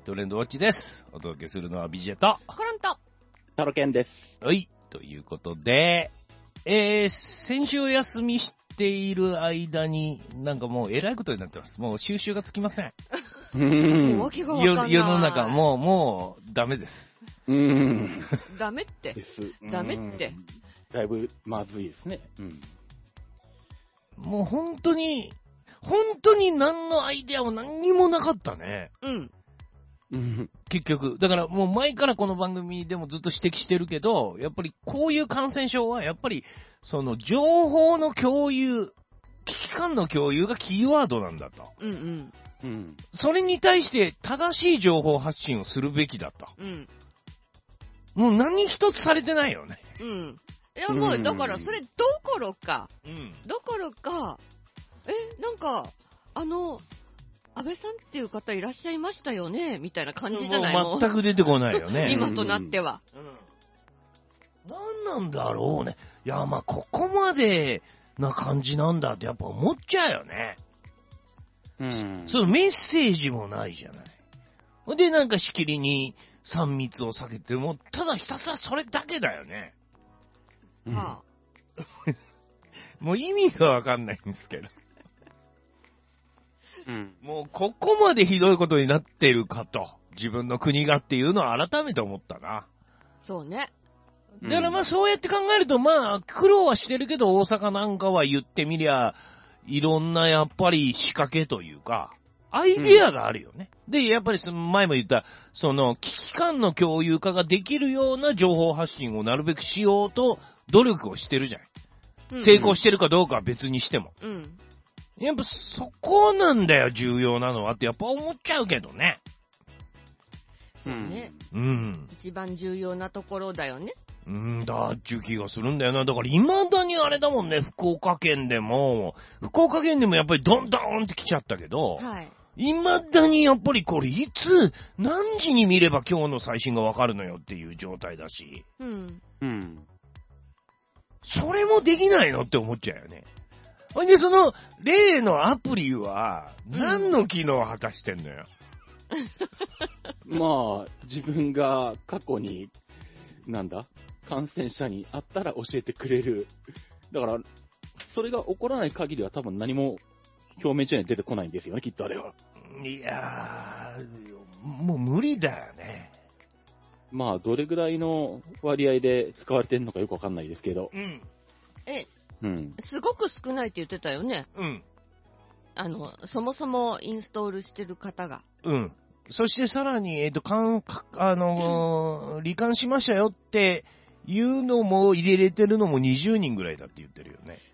トレンドウォッチです。お届けするのはビジェとコロンとタロケンです。 はい。ということで、先週お休みしている間に、なんかもうえらいことになってます。もう収集がつきません。 もうわけがわかんない。 世の中、もうダメです。 ダメって。ダメって。 だいぶまずいですね。 もう本当に何のアイデアも何にもなかったね。結局。だからもう前からこの番組でもずっと指摘してるけど、やっぱりこういう感染症は、やっぱりその情報の共有、危機感の共有がキーワードなんだと。それに対して正しい情報発信をするべきだと。もう何一つされてないよね。 いやもうだからそれどころか、なんか安倍さんっていう方いらっしゃいましたよねみたいな感じじゃないの？ 全く出てこないよね。 今となっては。 何なんだろうね。いや、まあここまでな感じなんだってやっぱ思っちゃうよね。そのメッセージもないじゃない。で、なんかしきりに3密を避けて、もうただひたすらそれだけだよね。もう意味がわかんないんですけど。もうここまでひどいことになってるかと、自分の国がっていうのは改めて思ったな。 そうね。 だからまあそうやって考えると、まあ苦労はしてるけど、大阪なんかは言ってみりゃ、いろんなやっぱり仕掛けというか、アイディアがあるよね。で、やっぱり前も言った、その危機感の共有化ができるような情報発信をなるべくしようと努力をしてるじゃん。成功してるかどうかは別にしても。やっぱそこなんだよ、重要なのはってやっぱ思っちゃうけどね。 そうね。一番重要なところだよね。 だっちゅう気がするんだよな。だから未だにあれだもんね、福岡県でもやっぱりドンドンって来ちゃったけど、未だにやっぱりこれいつ、何時に見れば今日の最新がわかるのよっていう状態だし。それもできないのって思っちゃうよね。ほんで、その、例のアプリは、何の機能を果たしてんのよ。 まあ、自分が過去に、感染者に会ったら教えてくれる。だから、それが起こらない限りは多分何も表面上に出てこないんですよね、きっとあれは。 いやー、もう無理だよね。 まあ、どれぐらいの割合で使われてるのかよくわかんないですけど。 すごく少ないって言ってたよね。そもそもインストールしてる方が。 そしてさらに、罹患しましたよっていうのも入れれてるのも20人ぐらいだって言ってるよね。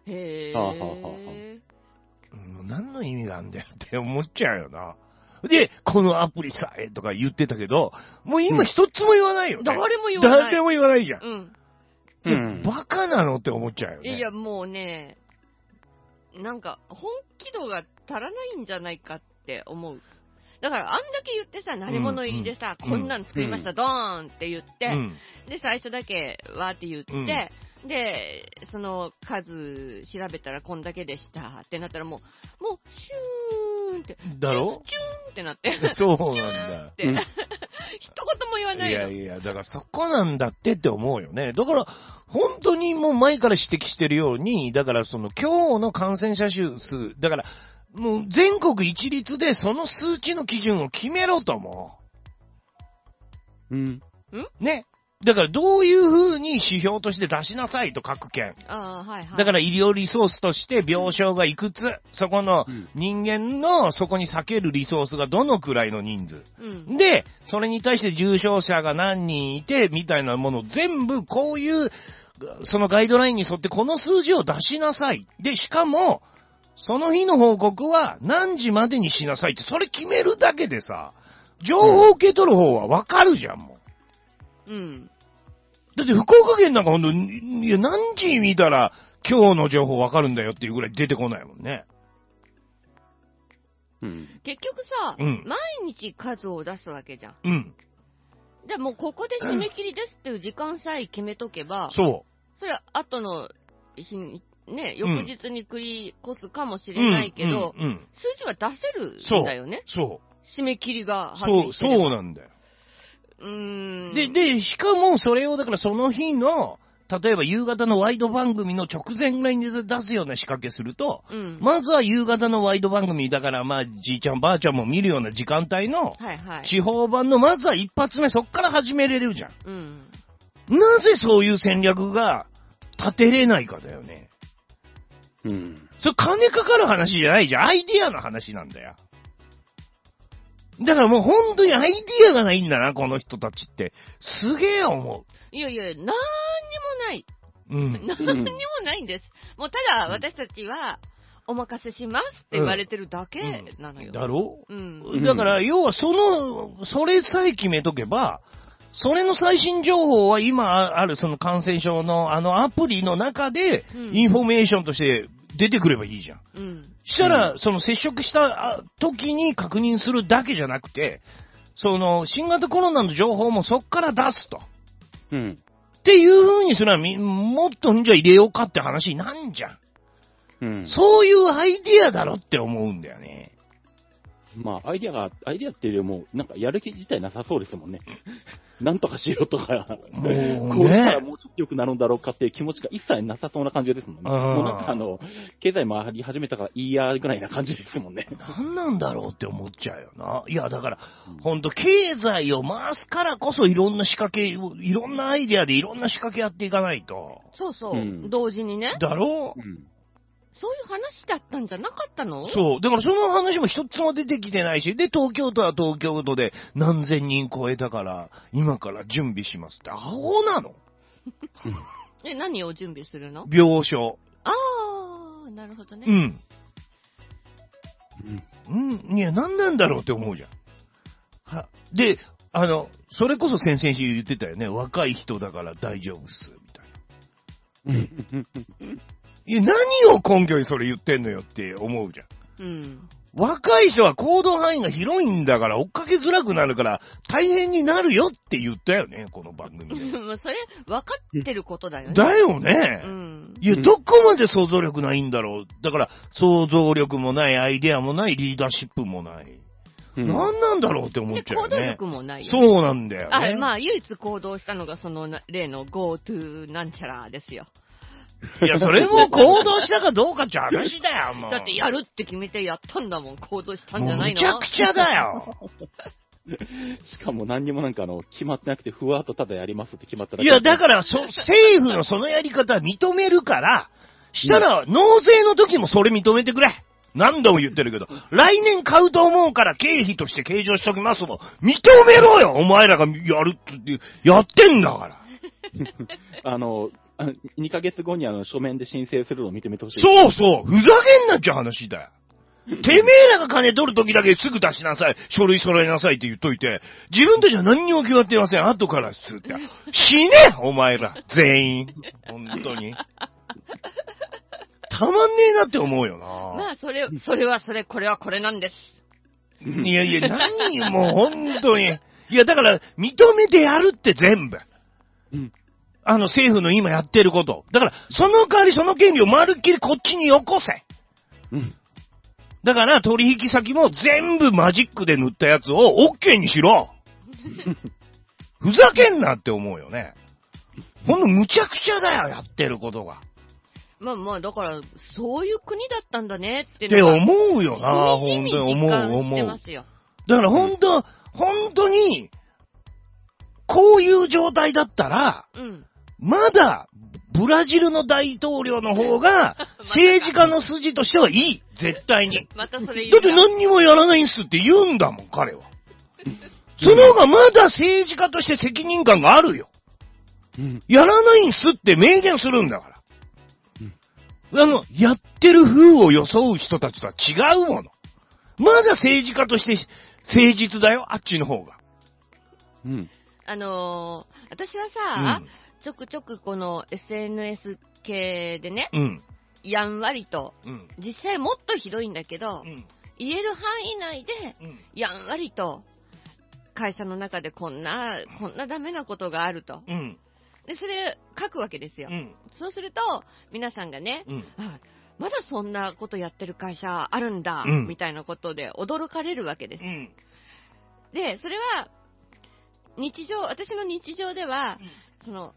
何の意味があんだよって思っちゃうよな。で、このアプリさえとか言ってたけど、もう今一つも言わないよね。 誰も言わない。 誰も言わないじゃん。バカなのって思っちゃうよね。 いや、もうね、なんか、本気度が足らないんじゃないかって思う。だから、あんだけ言ってさ、慣れ物入りでさ、こんなん作りました、ドーンって言って、で、最初だけわーって言って、で、その数調べたらこんだけでしたってなったらもう、シューンって。 だろ？ シューンってなって。 そうなんだ。 一言も言わないの。 いや、だからそこなんだって思うよね。だから、本当にもう前から指摘してるように、だからその今日の感染者数、だから、もう全国一律でその数値の基準を決めろと思う。ね。だからどういう風に指標として出しなさいと各県。だから医療リソースとして病床がいくつ、そこの人間のそこに避けるリソースがどのくらいの人数。で、それに対して重症者が何人いてみたいなものを全部こういうそのガイドラインに沿ってこの数字を出しなさい。で、しかもその日の報告は何時までにしなさいってそれ決めるだけでさ、情報を受け取る方はわかるじゃんもう。だって福岡県なんかほんと、いや何時見たら今日の情報わかるんだよっていうぐらい出てこないもんね。 結局さ、毎日数を出すわけじゃん。でもうここで締め切りですっていう時間さえ決めとけば、それは後の日にね、翌日に繰り越すかもしれないけど、数字は出せるんだよね。 締め切りがはっきりしてれば。 そうなんだよ。で、しかもそれをだからその日の、例えば夕方のワイド番組の直前ぐらいに出すような仕掛けすると、まずは夕方のワイド番組だからまあじいちゃんばあちゃんも見るような時間帯の地方版のまずは一発目そっから始めれるじゃん。なぜそういう戦略が立てれないかだよね。それ金かかる話じゃないじゃん。アイディアの話なんだよ。だからもう本当にアイディアがないんだな、この人たちって。すげえ思う。 いやいや、なんにもない。なんにもないんです。もうただ私たちは、お任せしますって言われてるだけなのよ。 だろ？だから、要はそれさえ決めとけば、それの最新情報は今あるその感染症のアプリの中で、インフォメーションとして出てくればいいじゃん。したら、その接触した時に確認するだけじゃなくて、その新型コロナの情報もそっから出すと。っていう風にすらもっとじゃあ入れようかって話になんじゃん。そういうアイディアだろって思うんだよね。 まあ、アイディアっていうよりも、なんかやる気自体なさそうですもんね。なんとかしようとか、こうしたらもうちょっと良くなるんだろうかっていう気持ちが一切なさそうな感じですもんね。もうなんか経済回り始めたからいいやぐらいな感じですもんね。 なんなんだろうって思っちゃうよな。いや、だから、ほんと経済を回すからこそいろんな仕掛け、いろんなアイディアでいろんな仕掛けやっていかないと。 そうそう、同時にね。 だろう、 そういう話だったんじゃなかったの？ そう。だからその話も一つも出てきてないし、で、東京都は東京都で何千人超えたから、今から準備しますって、アホなの？ 何を準備するの？ 病床。 なるほどね。 いや、何なんだろうって思うじゃん。で、それこそ先々週言ってたよね。若い人だから大丈夫っす、みたいな。いや、何を根拠にそれ言ってんのよって思うじゃん。若い人は行動範囲が広いんだから追っかけづらくなるから大変になるよって言ったよね、この番組で。 それ分かってることだよね。 だよね。いや、どこまで想像力ないんだろう。だから想像力もない、アイデアもない、リーダーシップもない。何なんだろうって思っちゃうよね。 行動力もないよね。 そうなんだよね。 まあ、唯一行動したのがその例の GoTo なんちゃらですよ。 いや、それも行動したかどうかって話だよ、もう。 だってやるって決めてやったんだもん。行動したんじゃないの？ むちゃくちゃだよ。 しかも何にもなんか決まってなくて、ふわっとただやりますって決まっただけ。 いや、だから、政府のそのやり方は認めるから、したら、納税の時もそれ認めてくれ。何度も言ってるけど、来年買うと思うから経費として計上しときますもん。認めろよ、お前らがやるって、やってんだから。 2ヶ月後に書面で申請するのを認めてほしい。 そうそう、ふざけんなっちゃ話だよ。てめえらが金取るときだけすぐ出しなさい、書類揃えなさいって言っといて、自分たちは何にも決まっていません、後からするって。死ねお前ら、全員。本当に。たまんねえなって思うよな。 まあ、それはそれ、これはこれなんです。 いやいや、何もう本当に。いや、だから、認めてやるって全部。政府の今やってること。だから、その代わりその権利をまるっきりこっちによこせ。だから、取引先も全部マジックで塗ったやつを OK にしろ。ふざけんなって思うよね。ほんとむちゃくちゃだよ、やってることが。まあ、だから、そういう国だったんだねってって思うよな、ほんとに思う。だからほんとに、こういう状態だったら、まだ、ブラジルの大統領の方が、政治家の筋としてはいい。絶対に。 またそれ言う。 だって何にもやらないんすって言うんだもん、彼は。その方がまだ政治家として責任感があるよ。やらないんすって明言するんだから。やってる風を装う人たちとは違うもの。まだ政治家として誠実だよ、あっちの方が。 私はさ、ちょくちょくこの SNS 系でね、やんわりと、実際もっとひどいんだけど、言える範囲内で、やんわりと、会社の中でこんなダメなことがあると。で、それ書くわけですよ。そうすると、皆さんがね、まだそんなことやってる会社あるんだ、みたいなことで驚かれるわけです。 で、それは、私の日常では、その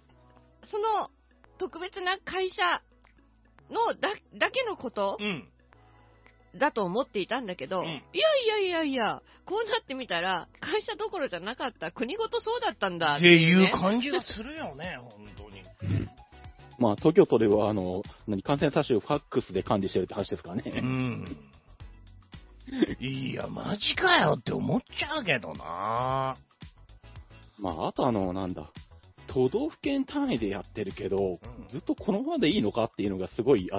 特別な会社のだけのこと、だと思っていたんだけど、いや、こうなってみたら、会社どころじゃなかった、国ごとそうだったんだっていう感じがするよね、本当に。 まあ、東京都では、感染者数をファックスで管理してるって話ですからね。 いや、マジかよって思っちゃうけどな。 まあ、あと都道府県単位でやってるけど、ずっとこのままでいいのかっていうのがすごいあって、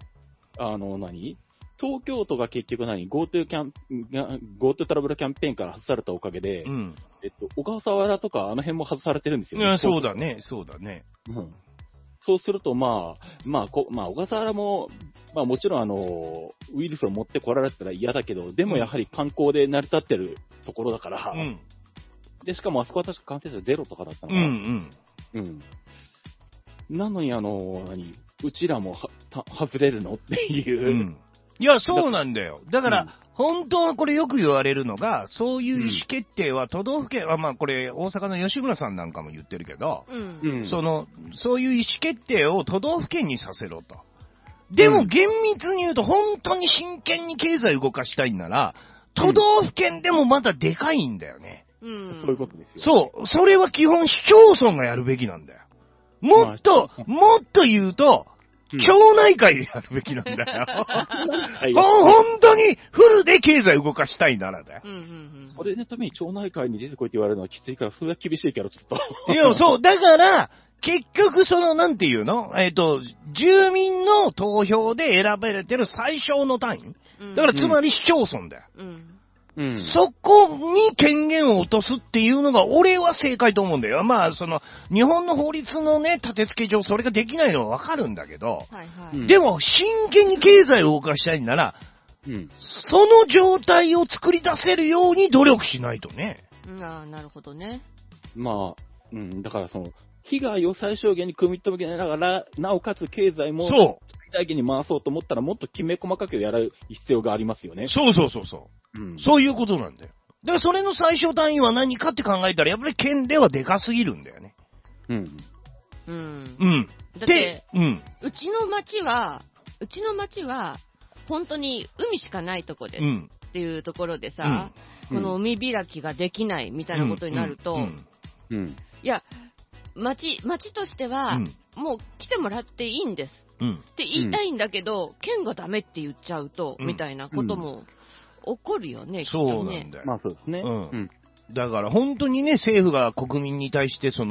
東京都が結局GoTo トラベルキャンペーンから外されたおかげで、小笠原とかあの辺も外されてるんですよね。 いや、そうだね。 そうすると、小笠原も、もちろんウイルスを持ってこられたら嫌だけど、でもやはり観光で成り立ってるところだから、で、しかもあそこは確か感染者ゼロとかだったのかな。なのに、うちらも外れるのっていう。 いや、そうなんだよ。だから、本当はこれよく言われるのが、そういう意思決定は都道府県は、これ大阪の吉村さんなんかも言ってるけど、そういう意思決定を都道府県にさせろと。でも厳密に言うと、本当に真剣に経済動かしたいんなら、都道府県でもまだでかいんだよね。 そういうことですよ。 そう。それは基本市町村がやるべきなんだよ。もっと言うと、町内会でやるべきなんだよ。本当にフルで経済動かしたいならだよ。 これのために町内会に出てこいって言われるのはきついから、それは厳しいけど、ちょっと。 いや、そう。だから、結局なんていうの住民の投票で選ばれてる最小の単位。だからつまり市町村だよ。そこに権限を落とすっていうのが俺は正解と思うんだよ。日本の法律のね、立て付け上それができないのはわかるんだけど、でも真剣に経済を動かしたいんなら、その状態を作り出せるように努力しないとね。 なるほどね。 だから被害を最小限に組み止めながら、なおかつ経済も最大限に回そうと思ったら、もっときめ細かくやる必要がありますよね。 そう。そういうことなんだよ。だからそれの最小単位は何かって考えたら、やっぱり県ではでかすぎるんだよね。 だって、うちの町は、本当に海しかないとこですっていうところでさ、この海開きができないみたいなことになると、いや、町としては、もう来てもらっていいんです。って言いたいんだけど、県がダメって言っちゃうと、みたいなことも起こるよね、 そうなんだよ。 そうですね。 だから本当にね、政府が国民に対して生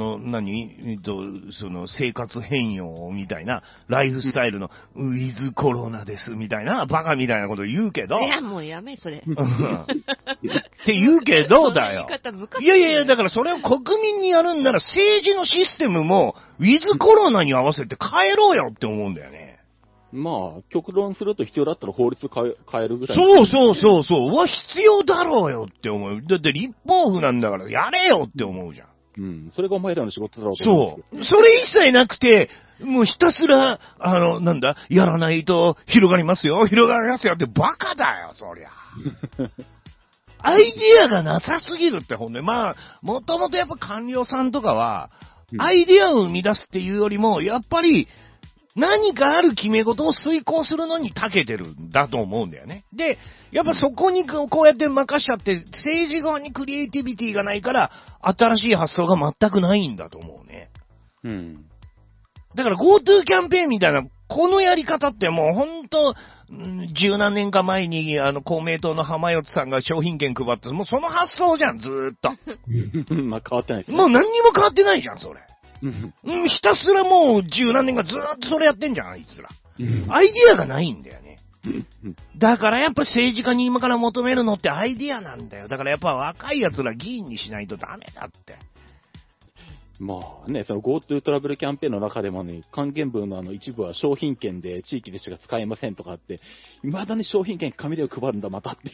活変容みたいな、ライフスタイルのウィズコロナですみたいな、バカみたいなこと言うけど。 いや、もうやめ、それ。 って言うけどだよ。いや、だからそれを国民にやるんなら政治のシステムもウィズコロナに合わせて変えろよって思うんだよね。 極論すると必要だったら法律変えるぐらい。 そう。必要だろうよって思う。だって立法府なんだからやれよって思うじゃん。 それがお前らの仕事だろうと思う。そう。それ一切なくて、もうひたすら、やらないと広がりますよってバカだよ、そりゃ。アイディアがなさすぎるってほんで、もともとやっぱ官僚さんとかは、アイディアを生み出すっていうよりも、やっぱり、何かある決め事を遂行するのに長けてるんだと思うんだよね。で、やっぱそこにこうやって任しちゃって、政治側にクリエイティビティがないから、新しい発想が全くないんだと思うね。だから GoTo キャンペーンみたいな、このやり方ってもうほんと、十何年か前に公明党の浜四さんが商品券配って、もうその発想じゃん、ずーっと。 変わってないですね。 もう何にも変わってないじゃん、それ。ひたすらもう十何年がずーっとそれやってんじゃん、あいつら。アイディアがないんだよね。だからやっぱ政治家に今から求めるのってアイディアなんだよ。だからやっぱ若い奴ら議員にしないとダメだって。 その GoTo トラベルキャンペーンの中でもね、還元分の一部は商品券で地域でしか使えませんとかって、未だに商品券紙で配るんだ、またっていう。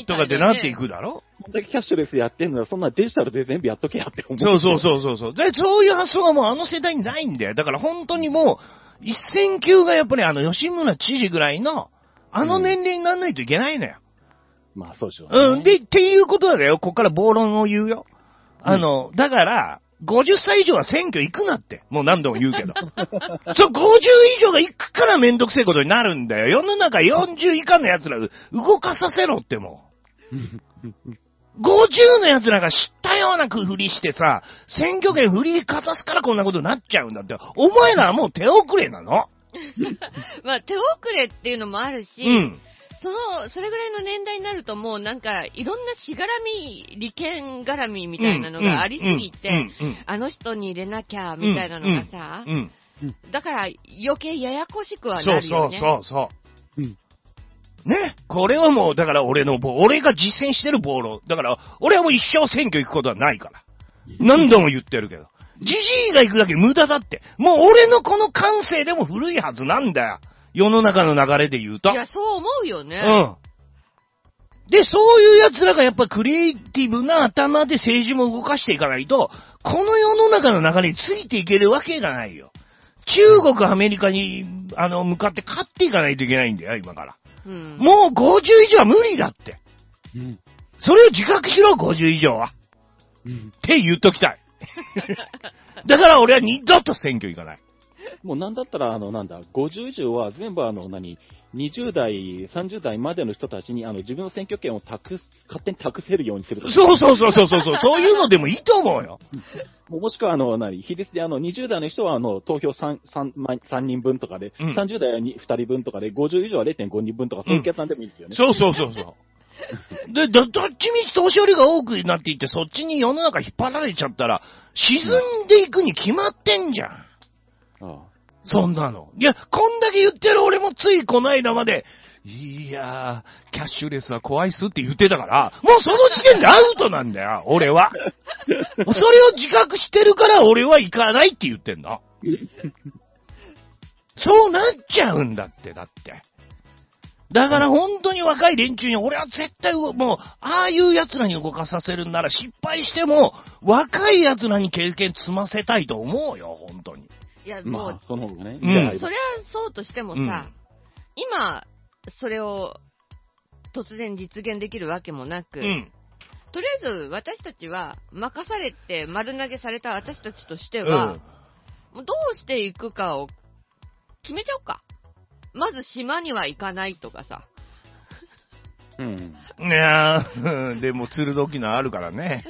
とかってなっていくだろ。 こんだけキャッシュレスやってんのら、そんなデジタルで全部やっとけやって思う。 そう。で、そういう発想がもうあの世代にないんだよ。だから本当にもう、一線級がやっぱり吉村知事ぐらいの、年齢にならないといけないのよ。 まあそうでしょう、ね。 で、っていうことだよ。こっから暴論を言うよ。だから、50歳以上は選挙行くなって。もう何度も言うけど。そう、50以上が行くからめんどくせえことになるんだよ。世の中40以下の奴ら動かさせろってもう。50の奴らが知ったようなふりしてさ、選挙権振りかざすからこんなことになっちゃうんだって。お前らはもう手遅れなのまあ手遅れっていうのもあるし、それぐらいの年代になるともうなんかいろんなしがらみ、利権絡みみたいなのがありすぎて、あの人に入れなきゃみたいなのがさ、だから余計ややこしくはなるよね。 そう。ね、これはもうだから俺が実践してる暴論。だから俺はもう一生選挙行くことはないから。何度も言ってるけど。じじいが行くだけ無駄だって。もう俺のこの感性でも古いはずなんだよ。世の中の流れで言うと。 いや、そう思うよね。 で、そういう奴らがやっぱクリエイティブな頭で政治も動かしていかないと、この世の中の流れについていけるわけがないよ。中国、アメリカに、向かって勝っていかないといけないんだよ、今から。もう50以上は無理だって。それを自覚しろ、50以上は。って言っときたい。だから俺は二度と選挙行かない。 もうなんだったら、50以上は全部20代、30代までの人たちに、自分の選挙権を勝手に託せるようにするとか。 そう。そういうのでもいいと思うよ。 もしくは、比率で20代の人は、投票3人分とかで、30代は2人分とかで、50以上は 0.5 人分とか、そういう計算でもいいですよね。 そう。で、どっちみち年寄りが多くなっていって、そっちに世の中引っ張られちゃったら、沈んでいくに決まってんじゃん。そんなの。いや、こんだけ言ってる俺もついこの間まで、いやー、キャッシュレスは怖いっすって言ってたから、もうその時点でアウトなんだよ、俺は。それを自覚してるから俺は行かないって言ってんの。そうなっちゃうんだって。だから本当に若い連中に俺は絶対もう、ああいう奴らに動かさせるんなら失敗しても、若い奴らに経験積ませたいと思うよ、本当に。 いや、もう、 その方がね。 それはそうとしてもさ、今、それを突然実現できるわけもなく、とりあえず私たちは任されて丸投げされた私たちとしては、もうどうしていくかを決めちゃおうか。まず島には行かないとかさ。 いやー、でも鋭きのあるからね。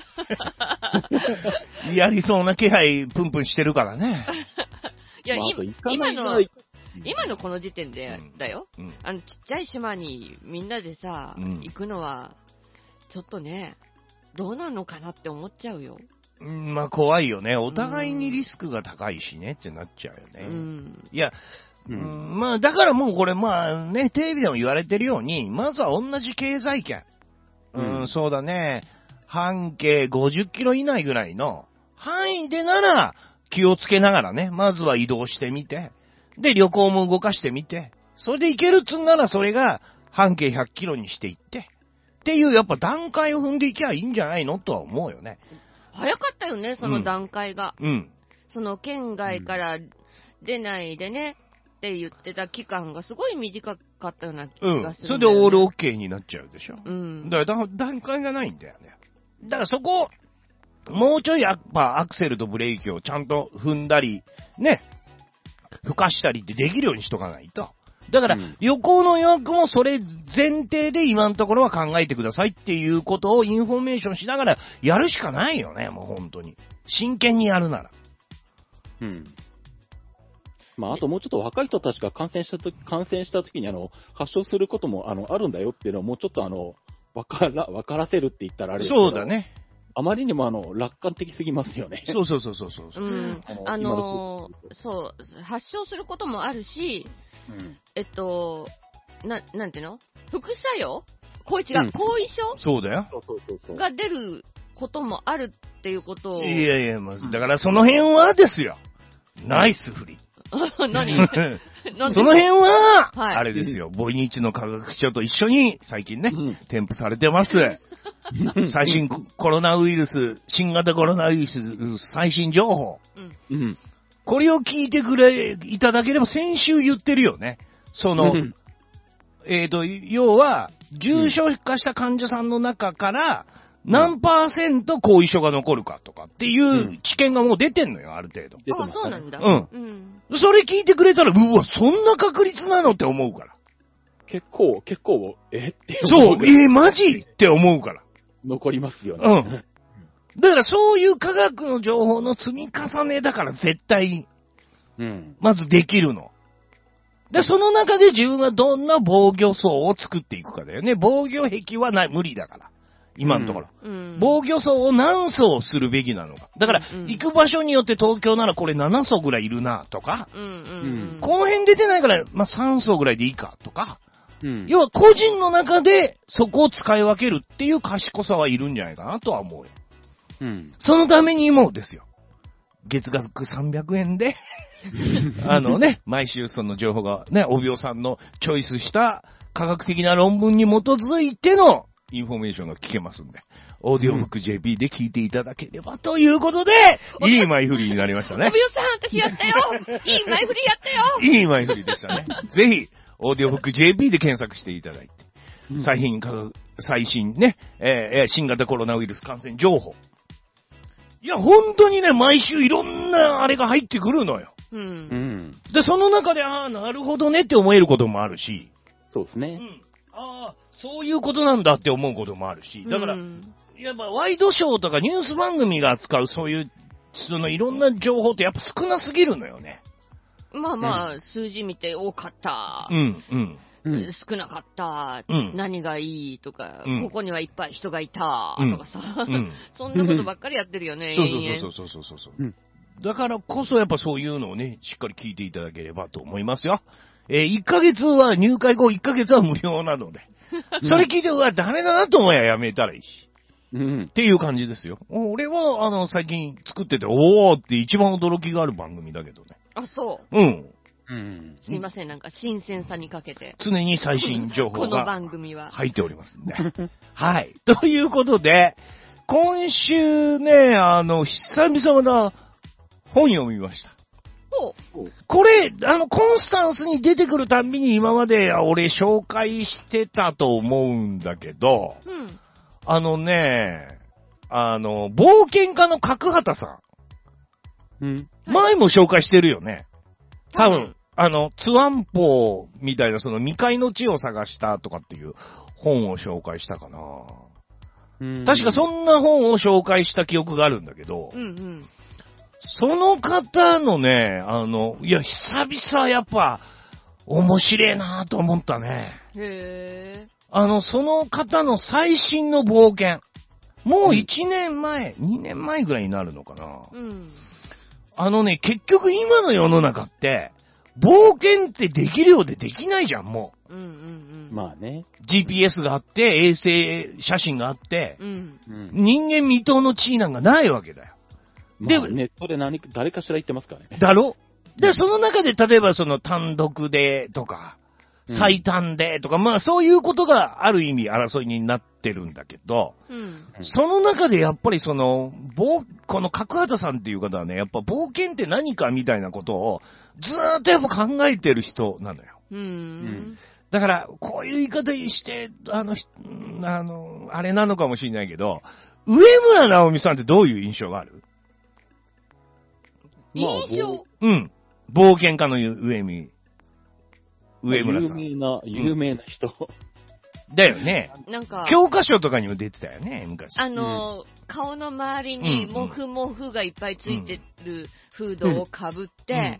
やりそうな気配プンプンしてるからね。 いや、今のこの時点でだよ。ちっちゃい島にみんなでさ、行くのは、ちょっとね、どうなのかなって思っちゃうよ。 まあ怖いよね。お互いにリスクが高いしねってなっちゃうよね。いや、まあだからもうこれテレビでも言われてるように、まずは同じ経済圏。そうだね。半径50キロ以内ぐらいの範囲でなら気をつけながらね、まずは移動してみて、で旅行も動かしてみて、それで行けるっつんならそれが半径100キロにしていって、っていうやっぱ段階を踏んでいけばいいんじゃないのとは思うよね。 早かったよね、その段階が。その県外から出ないでねって言ってた期間がすごい短かったような気がするんだよね。 それでオールオッケーになっちゃうでしょ。だから段階がないんだよね。だからそこ、もうちょいやっぱアクセルとブレーキをちゃんと踏んだり、ね、吹かしたりってできるようにしとかないと。だから、旅行の予約もそれ前提で今のところは考えてくださいっていうことをインフォメーションしながらやるしかないよね、もう本当に。真剣にやるなら。 あともうちょっと若い人たちが感染した時に発症することもあるんだよっていうのをもうちょっと分からせるって言ったらあれですけど。 そうだね。 あまりにも楽観的すぎますよね。 そう。そう、 発症することもあるし、なんていうの？副作用？後遺症？ そうだよ。 が出ることもあるっていうことを。 いや、だからその辺はですよ。ナイス振り。 何その辺は、あれですよ、ボイニッチの科学書と一緒に最近ね、添付されてます。最新コロナウイルス、新型コロナウイルス最新情報。これを聞いていただければ先週言ってるよね。要は、 重症化した患者さんの中から、何%後遺症が残るかとかっていう知見がもう出てんのよ、ある程度。 あ、そうなんだ。 うん。それ聞いてくれたら、うわ、そんな確率なのって思うから。 結構、ってそう、マジって思うから。 残りますよね。 うん。だからそういう科学の情報の積み重ねだから絶対、まずできるの。で、その中で自分がどんな防御層を作っていくかだよね。防御壁は無理だから。今のところ。防御層を何層するべきなのか。だから、行く場所によって東京ならこれ7層ぐらいいるな、とか。この辺出てないから、まあ、3層ぐらいでいいか、とか。要は個人の中でそこを使い分けるっていう賢さはいるんじゃないかなとは思うよ。そのためにもですよ。月額300円で、毎週その情報がね、お病さんのチョイスした科学的な論文に基づいてのインフォメーションが聞けますんで、オーディオブック JP で聞いていただければということで、いい前振りになりましたね。 お病さん、私やったよ。いい前振りやったよ。 いい前振りでしたね。ぜひ、オーディオブック JP で検索していただいて、最新ね、新型コロナウイルス感染情報。いや、本当にね、毎週いろんなあれが入ってくるのよ。で、その中で、なるほどねって思えることもあるし。 そうですね。 そういうことなんだって思うこともあるし。だから、やっぱワイドショーとかニュース番組が扱うそういう、いろんな情報ってやっぱ少なすぎるのよね。 まあまあ、数字見て多かった。少なかった。何がいいとか、ここにはいっぱい人がいたとかさ。そんなことばっかりやってるよね。 そう。だからこそやっぱそういうのをね、しっかり聞いていただければと思いますよ。1ヶ月は入会後1ヶ月は無料なので。それ聞いて、誰だなと思えばやめたらいいし。っていう感じですよ。俺は、最近作ってて、おーって一番驚きがある番組だけどね。 あ、そう。すいません、なんか新鮮さにかけて。 常に最新情報が。 この番組は。 入っておりますんで。はい。ということで、今週ね、久々な本読みました。これ、コンスタンスに出てくるたんびに今まで俺紹介してたと思うんだけど、冒険家の角畑さん。前も紹介してるよね。多分、ツワンポーみたいなその未開の地を探したとかっていう本を紹介したかな。確かそんな本を紹介した記憶があるんだけど、その方のね、いや、久々やっぱ、面白いなぁと思ったね。その方の最新の冒険。もう1年前、2年前ぐらいになるのかな。結局今の世の中って、冒険ってできるようでできないじゃん、もう。 まあね。 GPS があって、衛星写真があって、人間未踏の地位なんかないわけだよ。 で、ネットで誰かしら言ってますからね。 だろ？で、その中で例えばその単独でとか、最短でとか、まあそういうことがある意味争いになってるんだけど、その中でやっぱりこの角畑さんっていう方はね、やっぱ冒険って何かみたいなことをずーっとやっぱ考えてる人なのよ。だから、こういう言い方して、あれなのかもしれないけど、上村直美さんってどういう印象がある？ 印象？ 冒険家の上村さん。 有名な人。 だよね。 なんか、 教科書とかにも出てたよね、昔。 顔の周りにモフモフがいっぱいついてるフードをかぶって、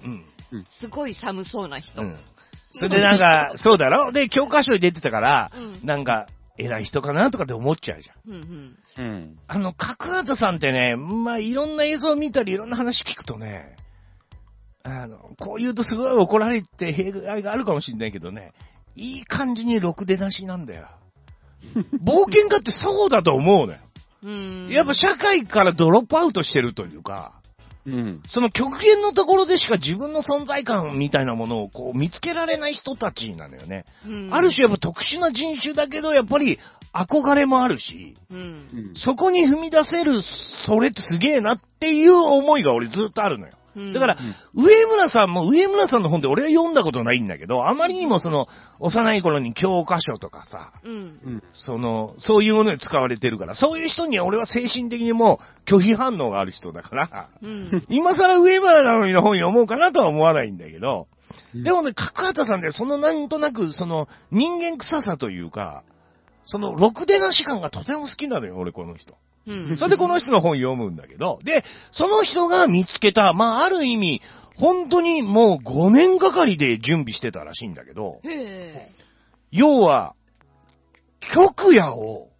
すごい寒そうな人。 それでなんか、そうだろ？で、教科書に出てたから、なんか、偉い人かなとかって思っちゃうじゃん。角畑さんってね、まあ、いろんな映像を見たり、いろんな話聞くとね、こう言うとすごい怒られて弊害があるかもしれないけどね、いい感じにろくでなしなんだよ。冒険家ってそうだと思うのよ。やっぱ社会からドロップアウトしてるというか、その極限のところでしか自分の存在感みたいなものをこう見つけられない人たちなのよね。ある種やっぱ特殊な人種だけど、やっぱり憧れもあるし、そこに踏み出せる、それってすげえなっていう思いが俺ずっとあるのよ。 だから、上村さんも、上村さんの本で俺は読んだことないんだけど、あまりにもその、幼い頃に教科書とかさ、そういうものに使われてるから、そういう人には俺は精神的にもう拒否反応がある人だから、今更上村なのにの本読もうかなとは思わないんだけど、でもね、角畑さんってそのなんとなく、その人間臭さというか、そのろくでなし感がとても好きなのよ、俺この人。それでこの人の本読むんだけど、で、その人が見つけた、まあ、ある意味、本当にもう5年がかりで準備してたらしいんだけど、要は、極夜を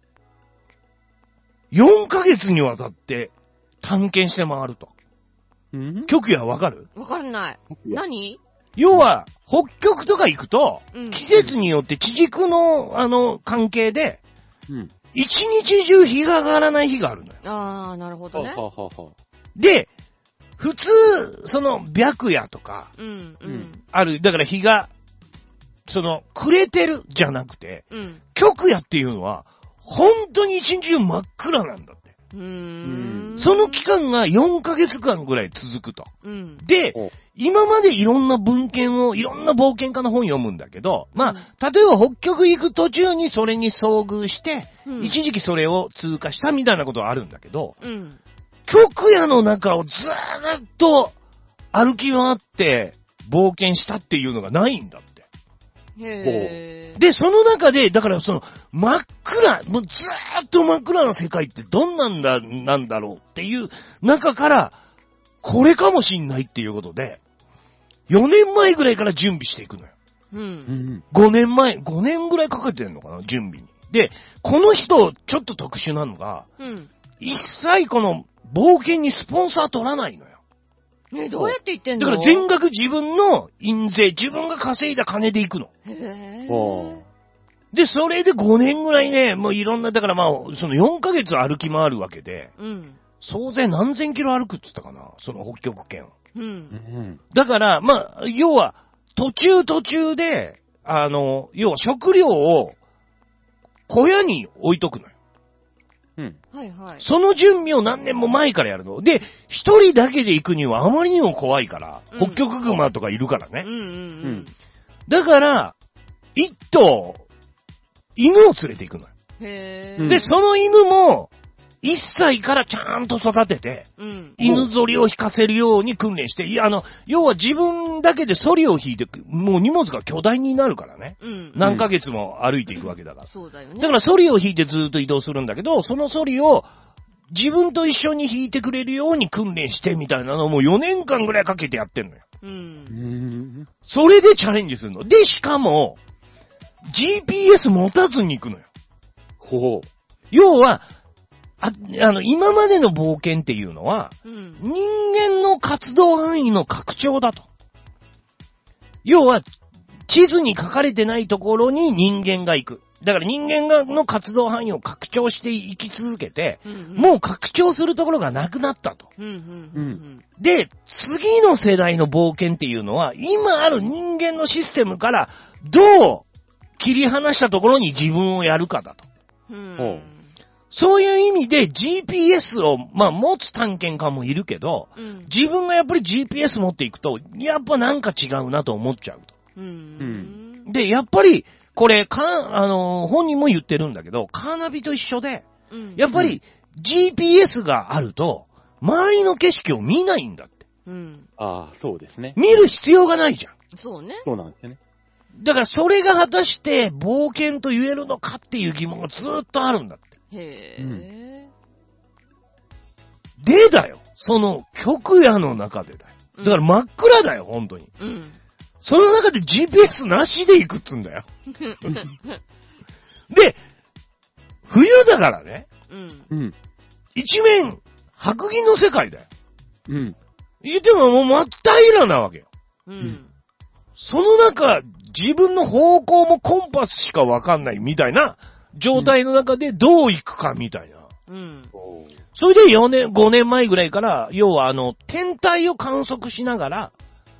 4ヶ月にわたって探検して回ると。極夜わかる？ わかんない。何？ 要は、北極とか行くと、季節によって地軸の、関係で、一日中日が上がらない日があるのよ。 ああ、なるほどね。 で、普通、その、白夜とか、ある、だから日が、暮れてるじゃなくて、極夜っていうのは、本当に一日中真っ暗なんだって。その期間が4ヶ月間ぐらい続くと。で、今までいろんな文献を、いろんな冒険家の本読むんだけど、まあ、例えば北極行く途中にそれに遭遇して、一時期それを通過したみたいなことはあるんだけど、極夜の中をずーっと歩き回って冒険したっていうのがないんだって。で、その中で、だから真っ暗、もうずーっと真っ暗な世界ってどんなんだろうっていう中から、これかもしんないっていうことで、4年前ぐらいから準備していくのよ。5年ぐらいかけてんのかな、準備に。で、この人、ちょっと特殊なのが、一切この冒険にスポンサー取らないのよ。 どうやって行ってんの？ だから全額自分の印税、自分が稼いだ金で行くの。で、それで5年ぐらいね、もういろんな、だからまあ、4ヶ月歩き回るわけで、総勢何千キロ歩くって言ったかな、その北極圏を。だから、まあ、要は、途中で、要は食料を小屋に置いとくのよ。その準備を何年も前からやるの。で、一人だけで行くにはあまりにも怖いから、北極熊とかいるからね。だから、一頭、犬を連れて行くのよ。で、その犬も、1歳からちゃんと育てて、犬ぞりを引かせるように訓練して、要は自分だけでソリを引いて、もう荷物が巨大になるからね。何ヶ月も歩いていくわけだから。 そうだよね。 だからソリを引いてずっと移動するんだけど、そのソリを自分と一緒に引いてくれるように訓練してみたいなのをもう4年間ぐらいかけてやってんのよ。それでチャレンジするの。で、しかも、GPS 持たずに行くのよ。要は、今までの冒険っていうのは、人間の活動範囲の拡張だと。要は、地図に書かれてないところに人間が行く。だから人間の活動範囲を拡張していき続けて、もう拡張するところがなくなったと。で、次の世代の冒険っていうのは、今ある人間のシステムからどう切り離したところに自分をやるかだと。そういう意味で GPS を、まあ、持つ探検家もいるけど、自分がやっぱり GPS 持っていくと、やっぱなんか違うなと思っちゃうと。で、やっぱり、これ、本人も言ってるんだけど、カーナビと一緒で、やっぱり GPS があると、周りの景色を見ないんだって。 ああ、そうですね。 見る必要がないじゃん。 そうね。 そうなんですよね。 だからそれが果たして冒険と言えるのかっていう疑問がずーっとあるんだって。でだよ。その極夜の中でだよ。だから真っ暗だよ、本当に。その中で GPS なしで行くっつんだよ。で、冬だからね。一面白銀の世界だよ。言ってももう真っ平らなわけよ。その中、自分の方向もコンパスしかわかんないみたいな状態の中でどう行くかみたいな。それで5年前ぐらいから、要は天体を観測しながら、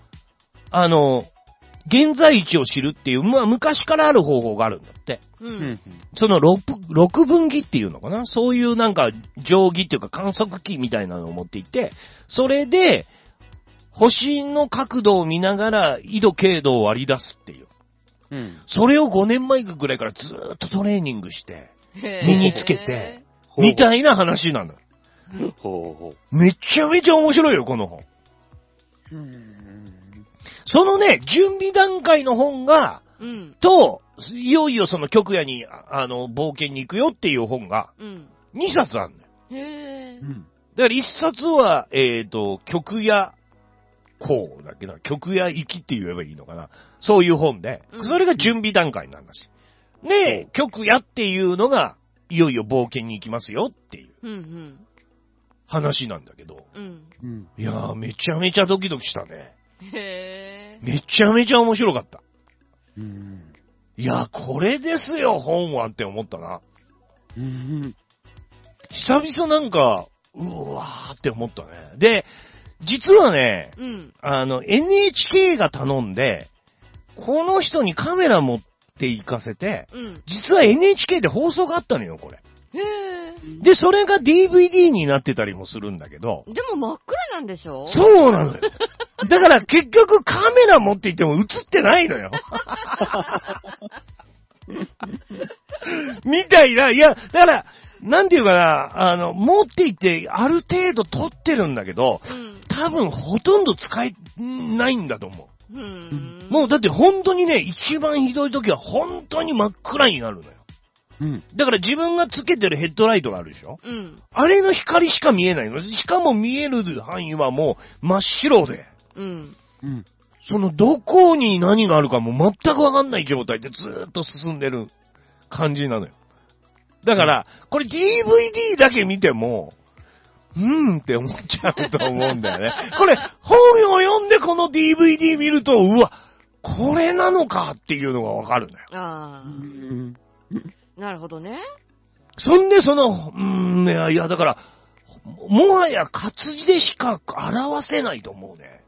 現在位置を知るっていう、まあ昔からある方法があるんだって。その6分儀っていうのかな、そういうなんか定規っていうか観測器みたいなのを持っていて、それで、 星の角度を見ながら、緯度経度を割り出すっていう。 うん。 それを5年前ぐらいからずーっとトレーニングして、身につけて、 ほうみたいな話なの。 ほうほめちゃめちゃ面白いよ、この本。 う。 そのね、準備段階の本が、 うん。 と、いよいよその極夜に、冒険に行くよっていう本が、 うん。 2冊あるのよ。 へぇー。 だから1冊は、極夜行だっけな、極夜行きって言えばいいのかな。そういう本で、それが準備段階なんだし。で、極夜っていうのが、いよいよ冒険に行きますよっていううん。 話なんだけど、 うん。 いやー、めちゃめちゃドキドキしたね。 へぇー。 めちゃめちゃ面白かった。 うん。 いやー、これですよ、本はって思ったな。 うん。 久々なんか、うわーって思ったね。で、実はね、 うん。 NHK が頼んで、この人にカメラ持って行かせて、 うん。 実は NHK で放送があったのよ、これ。 へぇで、それが DVD になってたりもするんだけど、 ー。でも真っ暗なんでしょ？ そうなのよ。だから結局カメラ持って行っても映ってないのよ。みたいな、いや、だから、なんていうかな、持って行ってある程度撮ってるんだけど、 うん。 多分ほとんど使えないんだと思う。もうだっって本当にね、一番ひどい時は本当に真っ暗になるのよ。 うん。 だから自分がつけてるヘッドライトがあるでしょ？ うん。 あれの光しか見えないの。しかも見える範囲はもう真っ白で、 うん。 うん。 そのどこに何があるかも全くわかんない状態でずーっと進んでる感じなのよ。だから、これ DVD だけ見ても、って思っちゃうと思うんだよね。これ、本を読んでこの DVD 見ると、うわ、これなのかっていうのがわかるんだよ。 ああ。なるほどね。 そんで、いや、だから、もはや活字でしか表せないと思うね。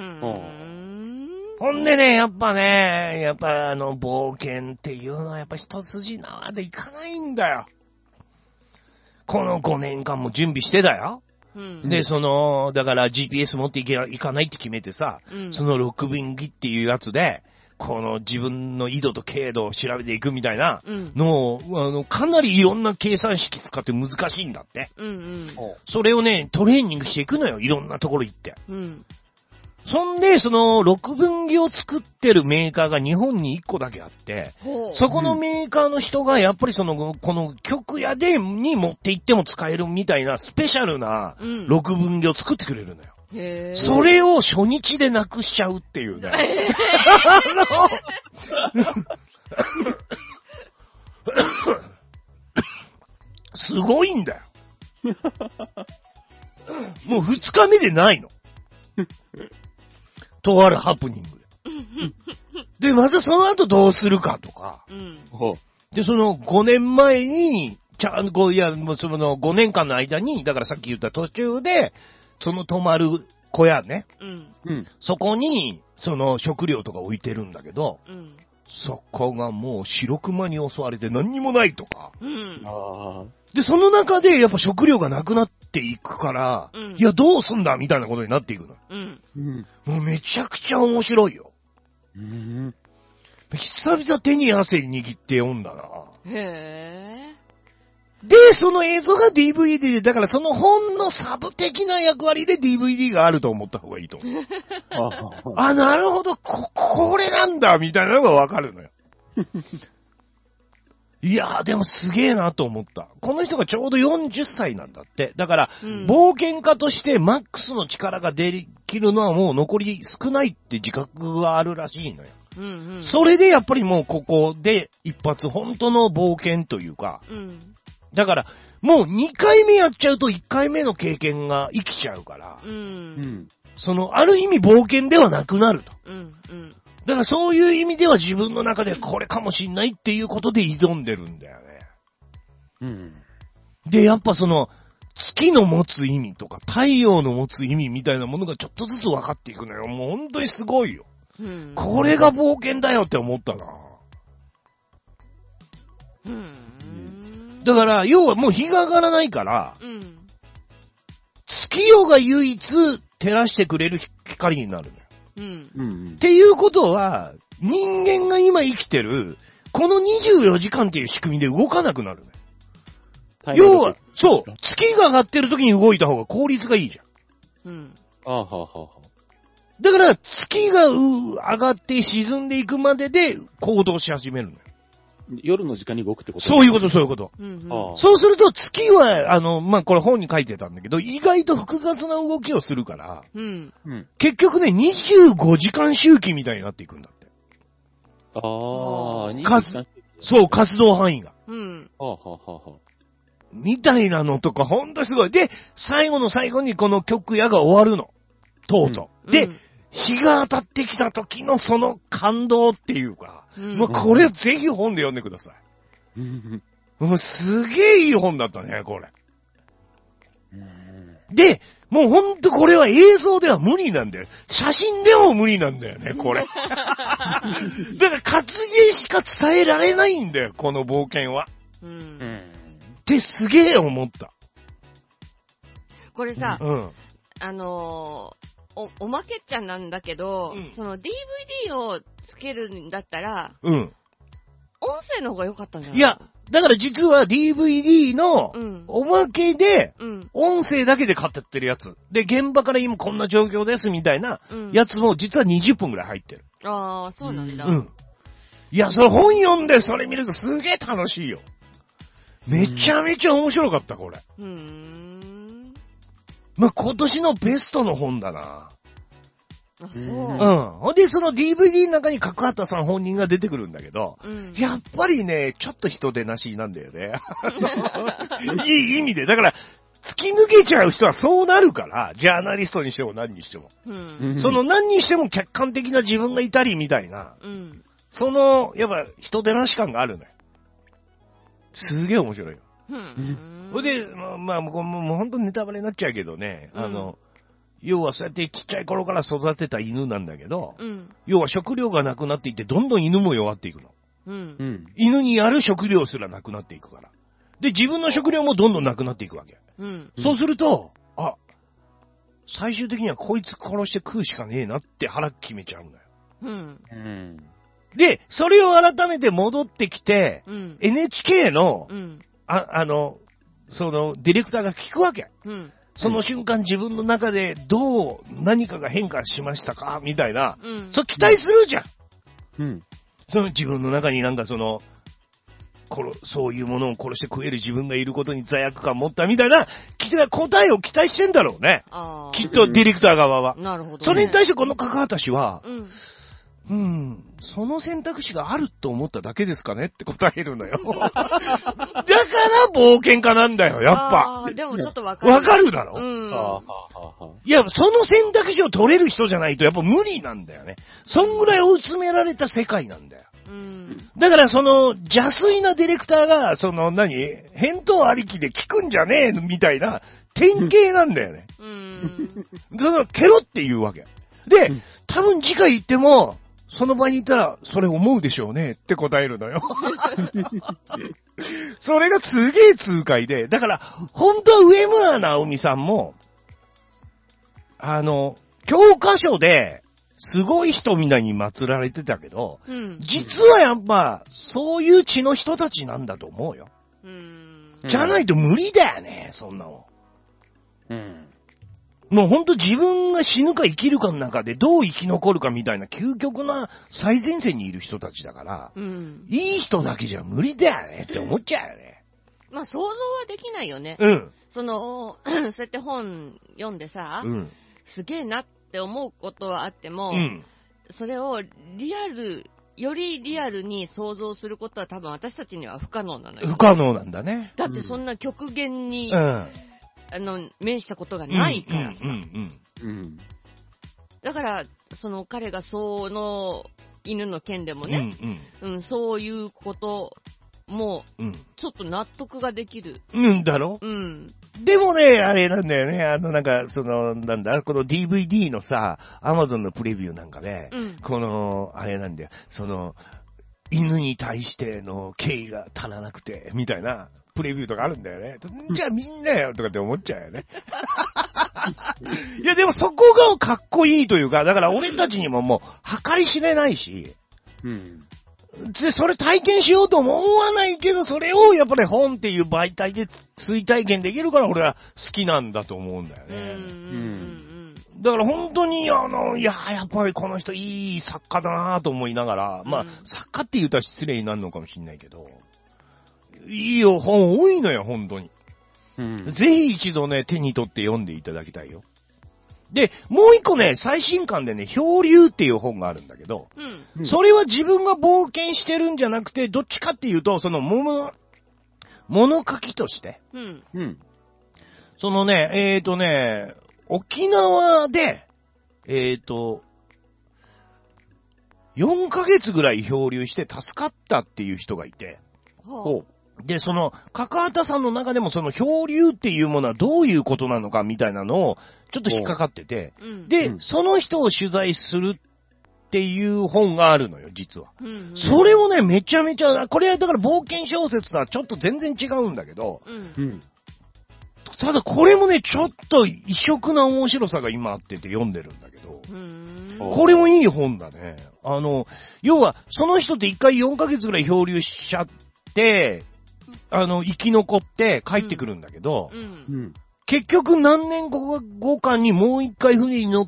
ほんでね、やっぱ冒険っていうのはやっぱ一筋縄でいかないんだよ。この5年間も準備してだよ。 うん。 で、だから GPS 持っていかないって決めてさ、 うん。 その6分儀っていうやつで、この自分の緯度と経度を調べていくみたいなうん。 のを、かなりいろんな計算式使って難しいんだって。 うん。 それをね、トレーニングしていくのよ。いろんなところ行って。 うん。 そんで、その6分儀を作ってるメーカーが日本に1個だけあって、 ほう。 そこのメーカーの人がやっぱりこの極屋に持って行っても使えるみたいなスペシャルなうん。 6分儀を作ってくれるのよ。 へー。 それを初日でなくしちゃうっていうね。すごいんだよ。もう2日目でないの。とあるハプニングで。で、またその後どうするかとか。 うん。 ほう。 で、その5年前に、もうその5年間の間に、だからさっき言った途中で、その泊まる小屋ね。 うん。 うん。 そこに、その食料とか置いてるんだけど、 うん。 そこがもう白熊に襲われて何にもないとか。 うん。 ああ。 で、その中でやっぱ食料がなくなっていくから、 うんいや、どうすんだみたいなことになっていくの。 うん。 うん。 もうめちゃくちゃ面白いよ。 うん。 久々手に汗握って読んだな。 へで、その映像が DVD で、だからその本のサブ的な役割で DVD があると思った方がいいと思う。あ、なるほど、これなんだみたいなのがわかるのよ。いやー、でもすげえなと思った。この人がちょうど40歳なんだって。だから、 うん冒険家としてマックスの力ができるのはもう残り少ないって自覚があるらしいのよ。 うんうん。 それでやっぱりもうここで一発本当の冒険というか、 うん。 だからもう2回目やっちゃうと1回目の経験が生きちゃうから、 う。 うんん。 ある意味冒険ではなくなると。 うん。うん。 だからそういう意味では自分の中でこれかもしんないっていうことで挑んでるんだよね。 うん。 で、やっぱ月の持つ意味とか太陽の持つ意味みたいなものがちょっとずつ分かっていくのよ。もう本当にすごいよ。 うん。 これが冒険だよって思ったな。 うん。 だから、要はもう日が上がらないから、 うん。 月夜が唯一照らしてくれる光になるのよ。 うん。 っていうことは、人間が今生きてる、この24時間っていう仕組みで動かなくなるのよ。要は、そう、月が上がってる時に動いた方が効率がいいじゃん。 うん。 あははは。 だから、月が上がって沈んでいくまでで行動し始めるのよ。 夜の時間に動くってこと？ そういうこと、そういうこと。 うん。 そうすると月は、まあ、これ本に書いてたんだけど、意外と複雑な動きをするから、 うん。 結局ね、25時間周期みたいになっていくんだって。 ああ、 そう、活動範囲が。 うん。 はははは。 みたいなのとか、ほんとすごい。で、最後の最後にこの極夜が終わるの。とうとう。で、日が当たってきた時のその感動っていうか、もうこれぜひ本で読んでください。もうすげえいい本だったね、これ。で、もうほんとこれは映像では無理なんだよ。写真でも無理なんだよね、これ。だから活芸しか伝えられないんだよ、この冒険は。ってすげえ思った。 これさ、 うんおまけっちゃなんだけど、その DVD をつけるんだったら、音声の方が良かったんじゃない？ いや、だから実は DVD のおまけで、音声だけで語ってるやつ。で、現場から今こんな状況ですみたいなやつも実は20分くらい入ってる。 ああ、そうなんだ。 いや、それ本読んでそれ見るとすげえ楽しいよ。めちゃめちゃ面白かった、これ。まあ、今年のベストの本だな。 あ、そう。 ほんで、その DVD の中に角畑さん本人が出てくるんだけど、やっぱりね、ちょっと人出なしなんだよね。いい意味で。だから、突き抜けちゃう人はそうなるから、ジャーナリストにしても何にしても。その何にしても客観的な自分がいたりみたいな、その、やっぱ人出なし感があるのよ。すげえ面白いよ。ほいで、まあ、もう本当にネタバレになっちゃうけどね、要はそうやってちっちゃい頃から育てた犬なんだけど、要は食料がなくなっていって、どんどん犬も弱っていくの。犬にある食料すらなくなっていくから。で、自分の食料もどんどんなくなっていくわけ。そうすると、最終的にはこいつ殺して食うしかねえなって腹決めちゃうんだよ。で、それを改めて戻ってきて、NHK の、その、ディレクターが聞くわけ。その瞬間自分の中で何かが変化しましたかみたいな。そう期待するじゃん。その自分の中になんかそういうものを殺して食える自分がいることに罪悪感持ったみたいな、答えを期待してんだろうね。きっとディレクター側は。 なるほど、ね。 それに対してこの角畑氏は、その選択肢があると思っただけですかねって答えるのよ。だから冒険家なんだよ、やっぱ。 でもちょっとわかる。 わかるだろ？いや、その選択肢を取れる人じゃないとやっぱ無理なんだよね。そんぐらい追い詰められた世界なんだよ。だからその邪推なディレクターが、返答ありきで聞くんじゃねえみたいな典型なんだよね。ケロって言うわけ。で、多分次回行っても、その場にいたら、それ思うでしょうねって答えるのよ。それがすげえ痛快で、だから、本当は上村直美さんも、教科書で、すごい人みたいに祀られてたけど、実はやっぱ、そういう血の人たちなんだと思うよ。じゃないと無理だよね、そんなの。もうほんと自分が死ぬか生きるかの中でどう生き残るかみたいな究極な最前線にいる人たちだから、いい人だけじゃ無理だよねって思っちゃうよね。 まあ想像はできないよね。そうやって本読んでさ、すげえなって思うことはあっても、それをよりリアルに想像することは多分私たちには不可能なのよ。 不可能なんだね。 だってそんな極限に、面したことがないからさ。だから、彼がその犬の件でもね、そういうことも、ちょっと納得ができる。 だろ？でもね、あれなんだよね、この DVD のさ、Amazon のプレビューなんかで、あれなんだよ、犬に対しての敬意が足らなくて、みたいな、プレビューとかあるんだよね。じゃあみんなよとかって思っちゃうよね。 いや、でもそこがかっこいいというか、だから俺たちにももう、計り知れないし、 うん。 で、それ体験しようとも思わないけど、それをやっぱり本っていう媒体で追体験できるから俺は好きなんだと思うんだよね。だから本当に、いや、やっぱりこの人いい作家だなと思いながら、まあ、作家って言うと失礼になるのかもしれないけど、いいよ、本多いのよ、本当に。ぜひ一度ね、手に取って読んでいただきたいよ。で、もう一個ね、最新刊でね、漂流っていう本があるんだけど、それは自分が冒険してるんじゃなくて、どっちかっていうと、その物書きとして、そのね、沖縄で、4ヶ月ぐらい漂流して助かったっていう人がいて、で、その、高畑さんの中でもその漂流っていうものはどういうことなのかみたいなのをちょっと引っかかってて、で、その人を取材するっていう本があるのよ、実は。それをね、めちゃめちゃ、これはだから冒険小説とはちょっと全然違うんだけど、ただこれもね、ちょっと異色な面白さが今あってて読んでるんだけど、これもいい本だね。要は、その人って一回4ヶ月ぐらい漂流しちゃって、生き残って帰ってくるんだけど、結局何年後かにもう一回船に乗って、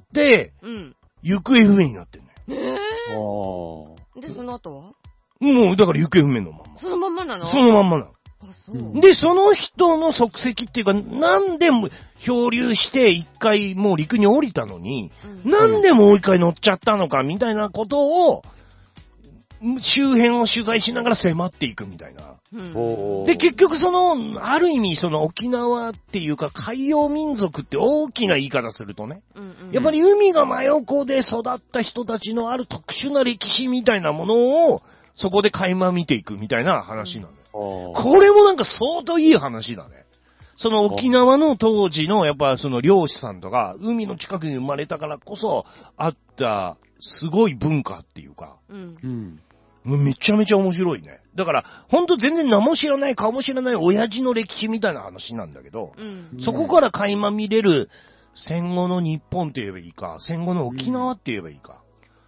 行方不明になってんのよ。 で、その後はもう、だから行方不明のまんま。 そのまんまなの？ そのまんまなの。で、その人の足跡っていうか、なんでも漂流して一回もう陸に降りたのに、なんでもう一回乗っちゃったのかみたいなことを、周辺を取材しながら迫っていくみたいな。で、結局ある意味沖縄っていうか海洋民族って大きな言い方するとね、やっぱり海が真横で育った人たちのある特殊な歴史みたいなものをそこで垣間見ていくみたいな話なのよ。これもなんか相当いい話だね。その沖縄の当時のやっぱ漁師さんとか海の近くに生まれたからこそあったすごい文化っていうか、めちゃめちゃ面白いね。だから、ほんと全然名も知らない顔も知らない親父の歴史みたいな話なんだけど、そこから垣間見れる戦後の日本って言えばいいか、戦後の沖縄って言えばいいか、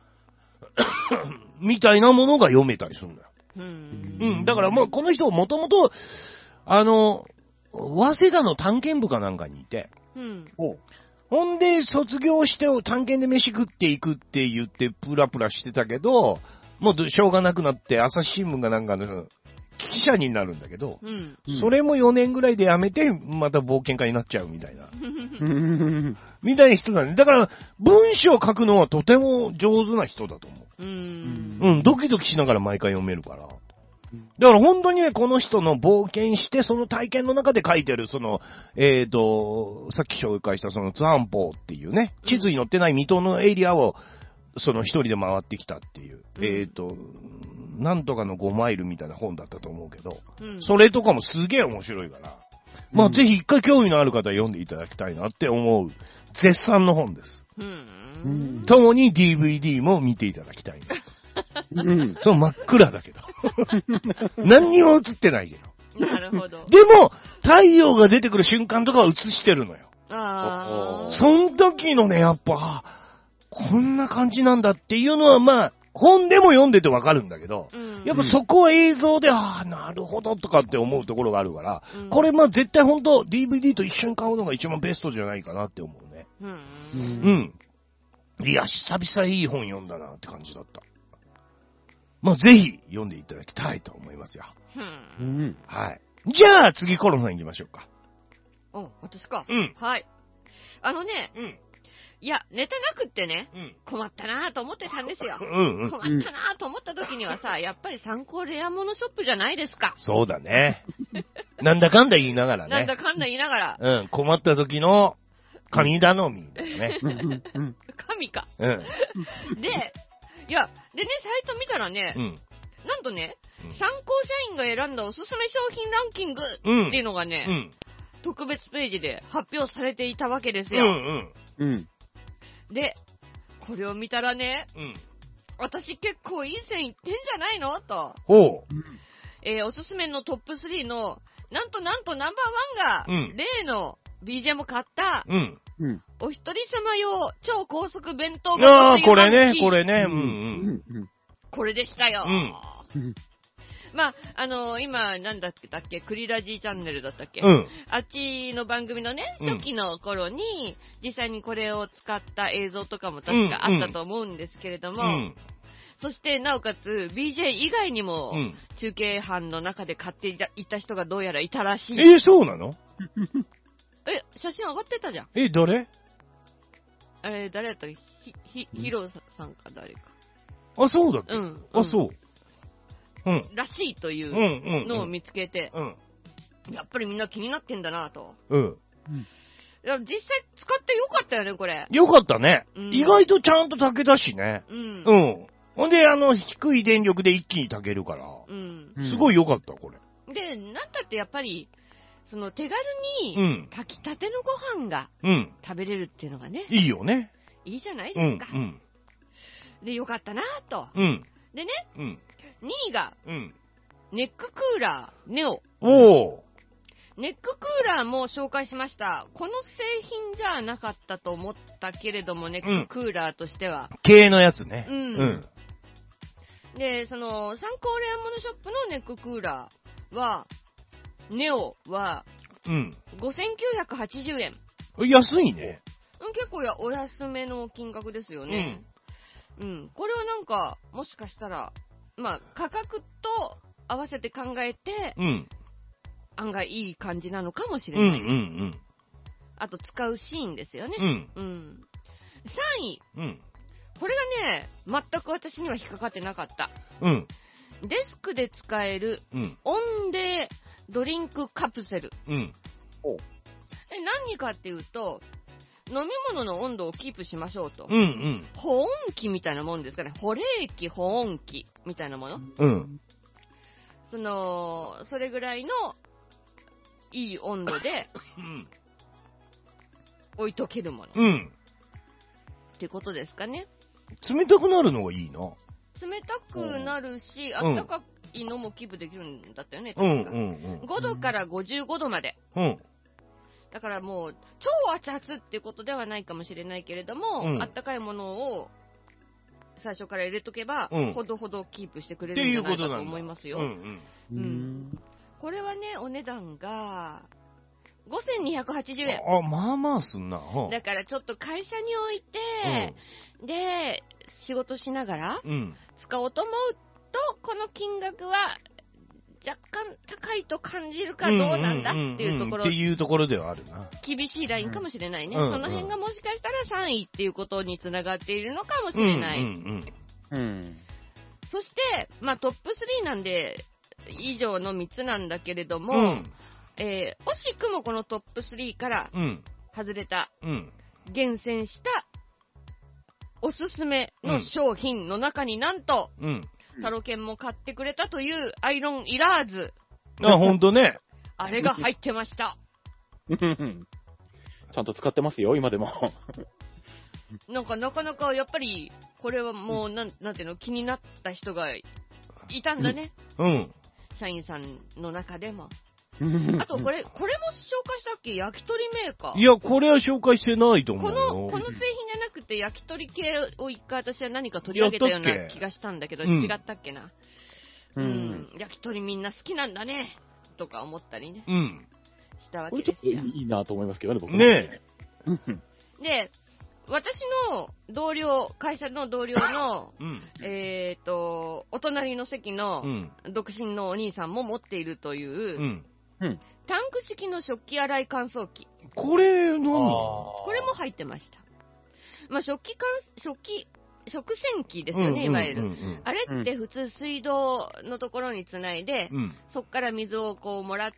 みたいなものが読めたりするんだよ。だからもうこの人もともと、早稲田の探検部かなんかにいて、ほんで卒業して探検で飯食っていくって言ってプラプラしてたけど、もうしょうがなくなって朝日新聞がなんかの記者になるんだけど、それも4年ぐらいで辞めてまた冒険家になっちゃうみたいなみたいな人だね。だから文章を書くのはとても上手な人だと思う。ドキドキしながら毎回読めるから。だから本当にね、この人の冒険して、その体験の中で書いてる、さっき紹介したツアンポーっていうね、地図に載ってない未踏のエリアを、一人で回ってきたっていう、なんとかの5マイルみたいな本だったと思うけど、それとかもすげえ面白いから、まあぜひ一回興味のある方は読んでいただきたいなって思う、絶賛の本です。ともに DVD も見ていただきたい。そう真っ暗だけど。何にも映ってないけど。 なるほど。 でも、太陽が出てくる瞬間とかは映してるのよ。その時のね、やっぱ、こんな感じなんだっていうのは、まあ、本でも読んでてわかるんだけど、やっぱそこは映像で、なるほどとかって思うところがあるから、これまあ絶対本当 DVD と一緒に買うのが一番ベストじゃないかなって思うね。いや、久々いい本読んだなって感じだった。まあぜひ読んでいただきたいと思いますよ。はい。じゃあ次コロンさん行きましょうか。 私か。はい。いや、ネタなくってね、困ったなぁと思ってたんですよ。困ったなぁと思った時にはさ、やっぱり参考レアモノショップじゃないですか。 そうだね。なんだかんだ言いながらね。 なんだかんだ言いながら。 困った時の神頼みだよね。 神か。で、サイト見たらね、なんとね、参考社員が選んだおすすめ商品ランキングっていうのがね、特別ページで発表されていたわけですよ。で、これを見たらね、私結構いい線いってんじゃないのと。おすすめのトップ3の、なんとナンバー1が、例の BJ も買った、 うん。 お一人様用超高速弁当ああ、 箱というこれね、 番組これね。 これでしたよ。 うん。 まあ、今、なんだっけ、クリラジーチャンネルだったっけ、 うん。 あっちの番組のね、初期の頃に、実際にこれを使った映像とかも確かあったと思うんですけれども、そしてなおかつ BJ 以外にも、中継班の中で買っていた人がどうやらいたらしい。 そうなの？ 写真上がってたじゃん。 誰？ 誰やったっけ？ヒロさんか誰か。 あ、そうだっけ？あ、そう。 らしいというのを見つけて、やっぱりみんな気になってんだなと。いや実際使ってよかったよね、これ。 よかったね。意外とちゃんと炊けたしね。ほんで、低い電力で一気に炊けるから。すごいよかった、これ。 で、なんだってやっぱり、その手軽に炊きたてのご飯が食べれるっていうのがね。 いいよね。 いいじゃないですか。で、よかったなと。でね、2位が、ネッククーラー、ネオ。ネッククーラーも紹介しました。この製品じゃなかったと思ったけれども、ネッククーラーとしては。 系のやつね。 で、その、参考レアモノショップのネッククーラーは、ネオは、5980円。 安いね。 結構お安めの金額ですよね。これはなんか、もしかしたら、まあ、価格と合わせて考えて、案外いい感じなのかもしれない。あと、使うシーンですよね。3位。これがね、全く私には引っかかってなかった。デスクで使える、温冷ドリンクカプセル。何かっていうと、飲み物の温度をキープしましょうと。保温器みたいなもんですかね。保冷器、保温器みたいなもの。それぐらいのいい温度で置いとけるもの。ってことですかね。 冷たくなるのがいいな。 冷たくなるし、あったかいのもキープできるんだったよね。5度から55度まで。だからもう、超熱々っていうことではないかもしれないけれども、あったかいものを最初から入れとけば、ほどほどキープしてくれるんじゃないかと思いますよ。これはね、お値段が、5280円。 まあまあすんな。 だからちょっと会社に置いて、で、仕事しながら、使おうと思うと、この金額は、若干高いと感じるかどうなんだっていうところ。 っていうところではあるな。 厳しいラインかもしれないね。その辺がもしかしたら3位っていうことにつながっているのかもしれない。そして、まあトップ3なんで、以上の3つなんだけれども、惜しくもこのトップ3から外れた、厳選したおすすめの商品の中になんと、タロケンも買ってくれたというアイロンいらず。 ほんとね。 あれが入ってました。 ちゃんと使ってますよ、今でも。 なかなかやっぱり、これはもう、なんていうの、気になった人がいたんだね。社員さんの中でも。あと、これも紹介したっけ？焼き鳥メーカー。 いや、これは紹介してないと思うよ。 この製品じゃなくて、焼き鳥系を一回私は何か取り上げたような気がしたんだけど、違ったっけな。焼き鳥みんな好きなんだね、とか思ったりね。したわけですよ。 いいなと思いますけどね、僕も。 ねで、私の同僚、会社の同僚の、お隣の席の独身のお兄さんも持っているという、タンク式の食器洗い乾燥機。 これ何？ これも入ってました。まあ、食洗機ですよね、いわゆる。あれって普通水道のところにつないで、そっから水をこうもらって、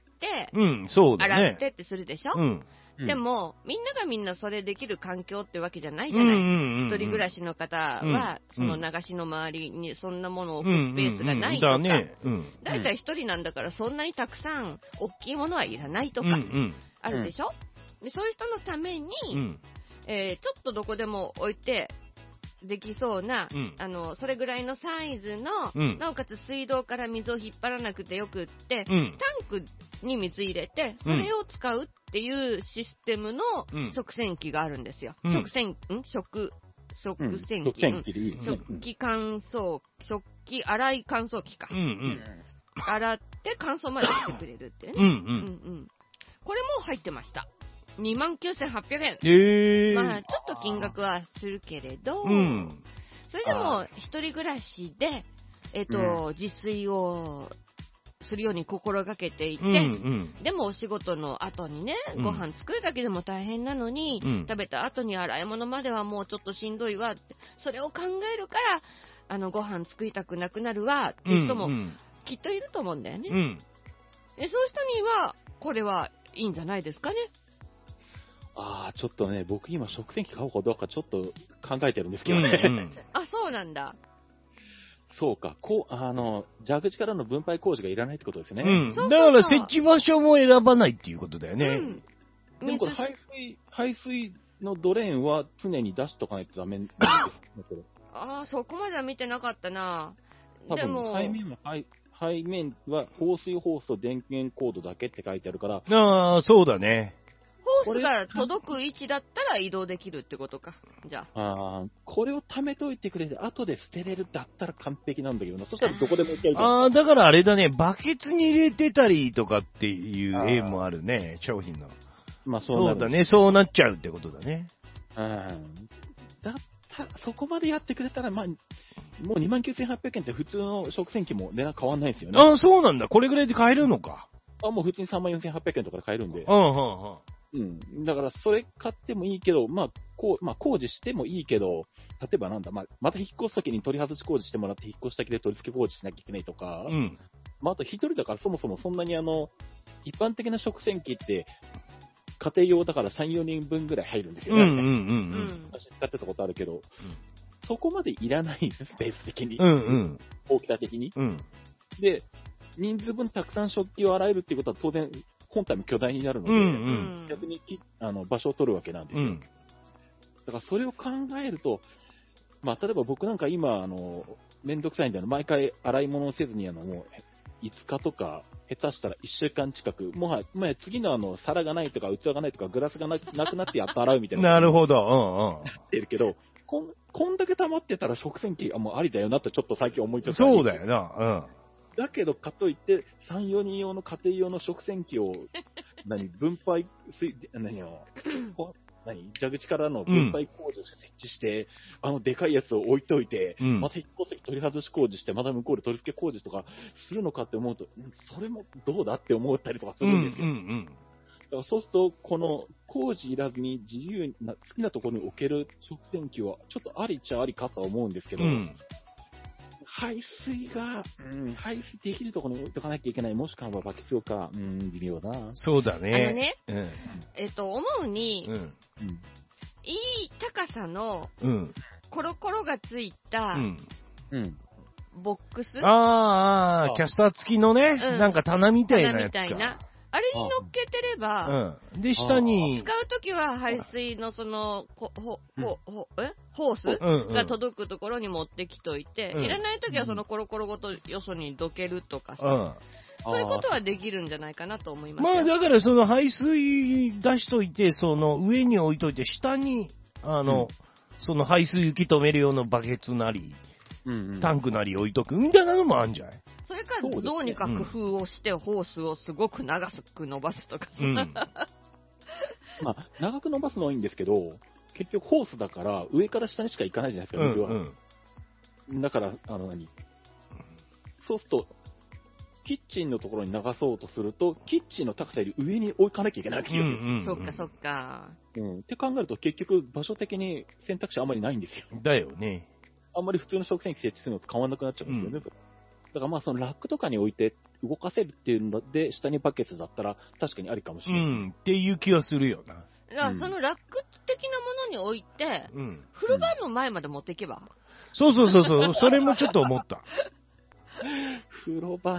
洗ってってするでしょ？でも、みんながみんなそれできる環境ってわけじゃないじゃない。一人暮らしの方は、その流しの周りにそんなものを置くスペースがないとか、だいたい一人なんだからそんなにたくさん大きいものはいらないとか、あるでしょ？でそういう人のために、ちょっとどこでも置いて、できそうな、それぐらいのサイズの、なおかつ水道から水を引っ張らなくてよくって、タンクに水入れて、それを使うっっていうシステムの食洗機があるんですよ。食洗機、食器乾燥、食器洗い乾燥機か。洗って乾燥までしてくれるっていうね。これも入ってました。29,800円。まあ、ちょっと金額はするけれど、それでも一人暮らしで、自炊をするように心がけていて、でもお仕事の後にね、ご飯作るだけでも大変なのに、食べた後に洗い物まではもうちょっとしんどいわって、それを考えるから、ご飯作りたくなくなるわっていう人もきっといると思うんだよね。そういう人には、これはいいんじゃないですかね。 ちょっとね、僕今食洗機買おうかどうかちょっと考えてるんですけどね。 そうなんだ。 そうか。蛇口からの分配工事がいらないってことですね。 だから設置場所も選ばないっていうことだよね。 でもこれ排水のドレーンは常に出しとかないとダメなんですか？ そこまでは見てなかったな。 でも背面は放水ホースと電源コードだけって書いてあるから。 そうだね。 ホースが届く位置だったら移動できるってことか。じゃあ。 これを貯めといてくれて、後で捨てれるだったら完璧なんだけどな。そしたらどこでも行けるじゃん。 だからあれだね、バケツに入れてたりとかっていう絵もあるね、商品の。 まあそうだね、そうなっちゃうってことだね。 だったら、そこまでやってくれたら、まあ、もう 29,800 円って普通の食洗機も値段変わんないですよね。 そうなんだ。これぐらいで買えるのか。 もう普通に 34,800 円とかで買えるんで。だから、それ買ってもいいけど、工事してもいいけど、例えばまた引っ越すときに取り外し工事してもらって、引っ越し先で取り付け工事しなきゃいけないとか、あと一人だからそもそもそんなに一般的な食洗機って、家庭用だから3、4人分ぐらい入るんですよね。私使ってたことあるけど、そこまでいらないんです、スペース的に。大きさ的に。で、人数分たくさん食器を洗えるっていうことは当然、本体も巨大になるので、逆に場所を取るわけなんですよ。だからそれを考えると、例えば僕なんか今、めんどくさいんで、毎回洗い物をせずに、もう、5日とか、下手したら1週間近く、もう次の皿がないとか、器がないとか、グラスがなくなってやっと洗うみたいな。 なるほど。 なってるけど、こんだけ溜まってたら食洗機もうありだよなってちょっと最近思いつつ。 そうだよな。 だけど、かといって、3、4人用の家庭用の食洗機を、分配蛇口からの分配工事を設置して、でかいやつを置いといて、また引っ越すとき取り外し工事して、また向こうで取り付け工事とかするのかって思うと、それもどうだって思ったりとかするんですよ。だからそうすると、この工事いらずに自由な、好きなところに置ける食洗機は、ちょっとありっちゃありかとは思うんですけど、排水できるところに置いとかなきゃいけない。もしくはバケツ用か。微妙だ。 そうだね。 思うに、いい高さの、コロコロがついた、ボックス？ キャスター付きのね、なんか棚みたいなやつか。 あれに乗っけてれば、 で、下に。 使うときは排水のその、ホースが届くところに持ってきといて、いらないときはそのコロコロごとよそにどけるとかさ、そういうことはできるんじゃないかなと思いますよ。 だからその排水出しといて、その上に置いといて、下に、その排水行き止める用のバケツなり、タンクなり置いとくみたいなのもあるんじゃない？ それか、どうにか工夫をして、ホースをすごく長く伸ばすとか。 長く伸ばすのはいいんですけど、結局ホースだから、上から下にしか行かないじゃないですか、水は。だから、そうすると、キッチンのところに流そうとすると、キッチンの高さより上に置かなきゃいけないわけよ。 そっかそっか。 って考えると、結局、場所的に選択肢あんまりないんですよ。 だよね。 あんまり普通の食洗機設置するのと変わらなくなっちゃうんですよね。だからそのラックとかに置いて動かせるっていうので、下にバケツだったら確かにありかもしれない。 っていう気がするよな。 だからそのラック的なものに置いて、風呂場の前まで持っていけば。 そう。それもちょっと思った。 風呂場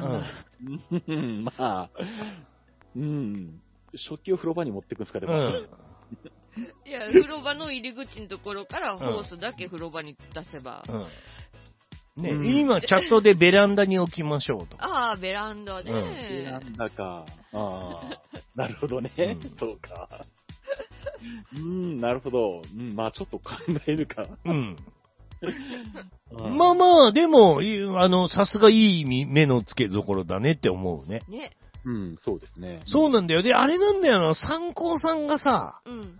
食器を風呂場に持っていくんですか、でも。 いや、風呂場の入り口のところからホースだけ風呂場に出せば。 ね、 うん今チャットでベランダに置きましょうと。 ああ、ベランダうんベラね。 ンダか。ああ、なるほどね。 うんそうか。なるほど。まあちょっと考えるか。 うん。 うんまあまあ、でも、さすがいい目の付けどころだねって思うね。 ね。 そうですね。 そうなんだよ。で、あれなんだよな、参考さんがさ、 うん。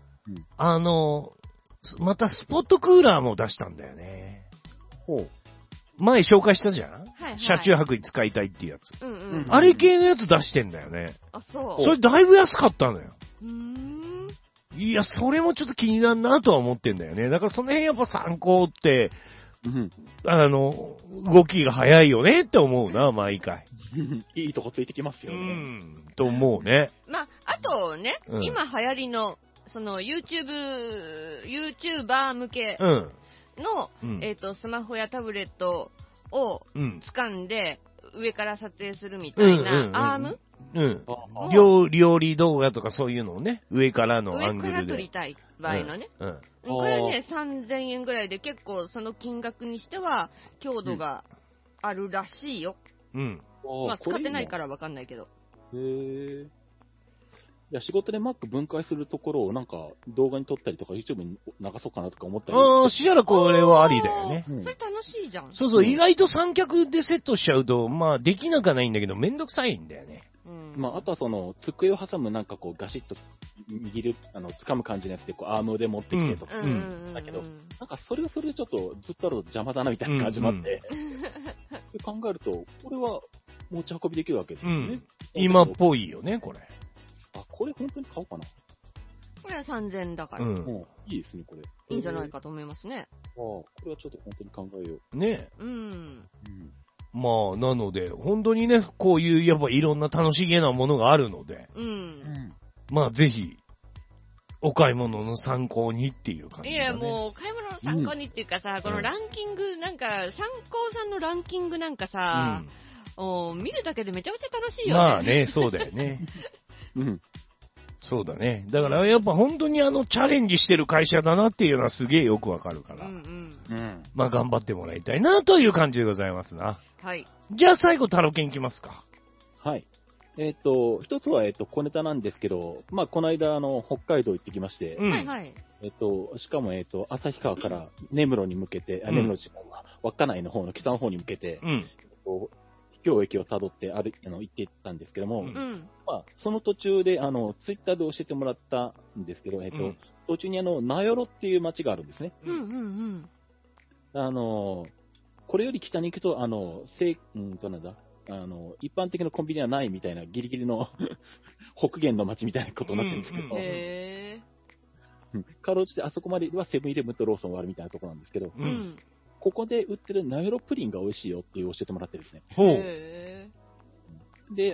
またスポットクーラーも出したんだよね。 ほう。 前紹介したじゃん、 はいはい。 車中泊に使いたいっていうやつ。 うんううんん。 あれ系のやつ出してんだよね。 あ、そう。 それだいぶ安かったのよ。 ん。 いや、それもちょっと気になるなとは思ってんだよね。だからその辺やっぱ参考って、 うん動きが早いよねって思うな、毎回。 いいとこついてきますうよね。 ん、と思うね。 まあ、あとね、 うん今流行りの、その YouTuber 向けうん。 の、 うんスマホやタブレットをうん。 掴んで、上から撮影するみたいうんうんうんなアーム、 うん。 あ料理動画とかそういうのをね、上からのアン上からグルで。 撮りたい場合のね。 うん。 これね、3000円ぐらいで結構その金額にしては強度があるらしいよ。 うん。 まあ使ってないら。 からわかんないけど。 へえ。いや、仕事で Mac 分解するところをなんか動画に撮ったりとか YouTube に流そうかなとか思ったり。 ああ、したらこれはありだよね。 うんそれ楽しいじゃん。 そうそう、 うん意外と三脚でセットしちゃうと、まあ、できなくはないんだけど、めんどくさいんだよね。 うん。 まあ、あとはその、机を挟むなんかこうガシッと握る、掴む感じのやつでこうアームで持ってきてとか、 うんうんうんうん。 だけどなんかそれはそれでちょっとずっとあると邪魔だなみたいな感じもあって、で考えると、これは持ち運びできるわけですよね。 今っぽいよね、これ。 あ、これ本当に買おうかな。 これは3000円だから、 うん。 いいですね、これ。 いいんじゃないかと思いますね。 これはちょっと本当に考えよう。 ね。 うん。 まあ、なので、本当にね、こういう、やっぱいろんな楽しげなものがあるので、 うん。 まあ、ぜひ、お買い物の参考にっていう感じだね。 いや、もう、買い物の参考にっていうかさ、このランキング、なんか、参考さんのランキングなんかさ、見るだけでめちゃくちゃ楽しいよね。 まあね、そうだよね。 うん。 そうだね。だからやっぱ本当にチャレンジしてる会社だなっていうのはすげえよくわかるから、 うん。 まあ頑張ってもらいたいなという感じでございますな。 はい。 じゃあ最後タロケンいきますか。 はい。一つは、小ネタなんですけど、まあ、この間、北海道行ってきまして、 うん。 はいはい。 しかも、旭川から根室に向けて、 うん根室市の稚内の方の北の方に向けて、 うん。 秘境駅をたどって行っていったんですけども、 うんうん。 まあ、その途中で、ツイッターで教えてもらったんですけど、 うん途中に名寄っていう町があるんですね。 うんうんこれより北に行くと、なんだ、一般的なコンビニはないみたいな、ギリギリの北限の町みたいなことになってるんですけど、 うんへかろうじてあそこまではセブンイレブンとローソンがあるみたいなところなんですけど、 う。 ー。うんん。 ここで売ってるナヨロプリンが美味しいよっていう教えてもらってですね。 ほう。 へで、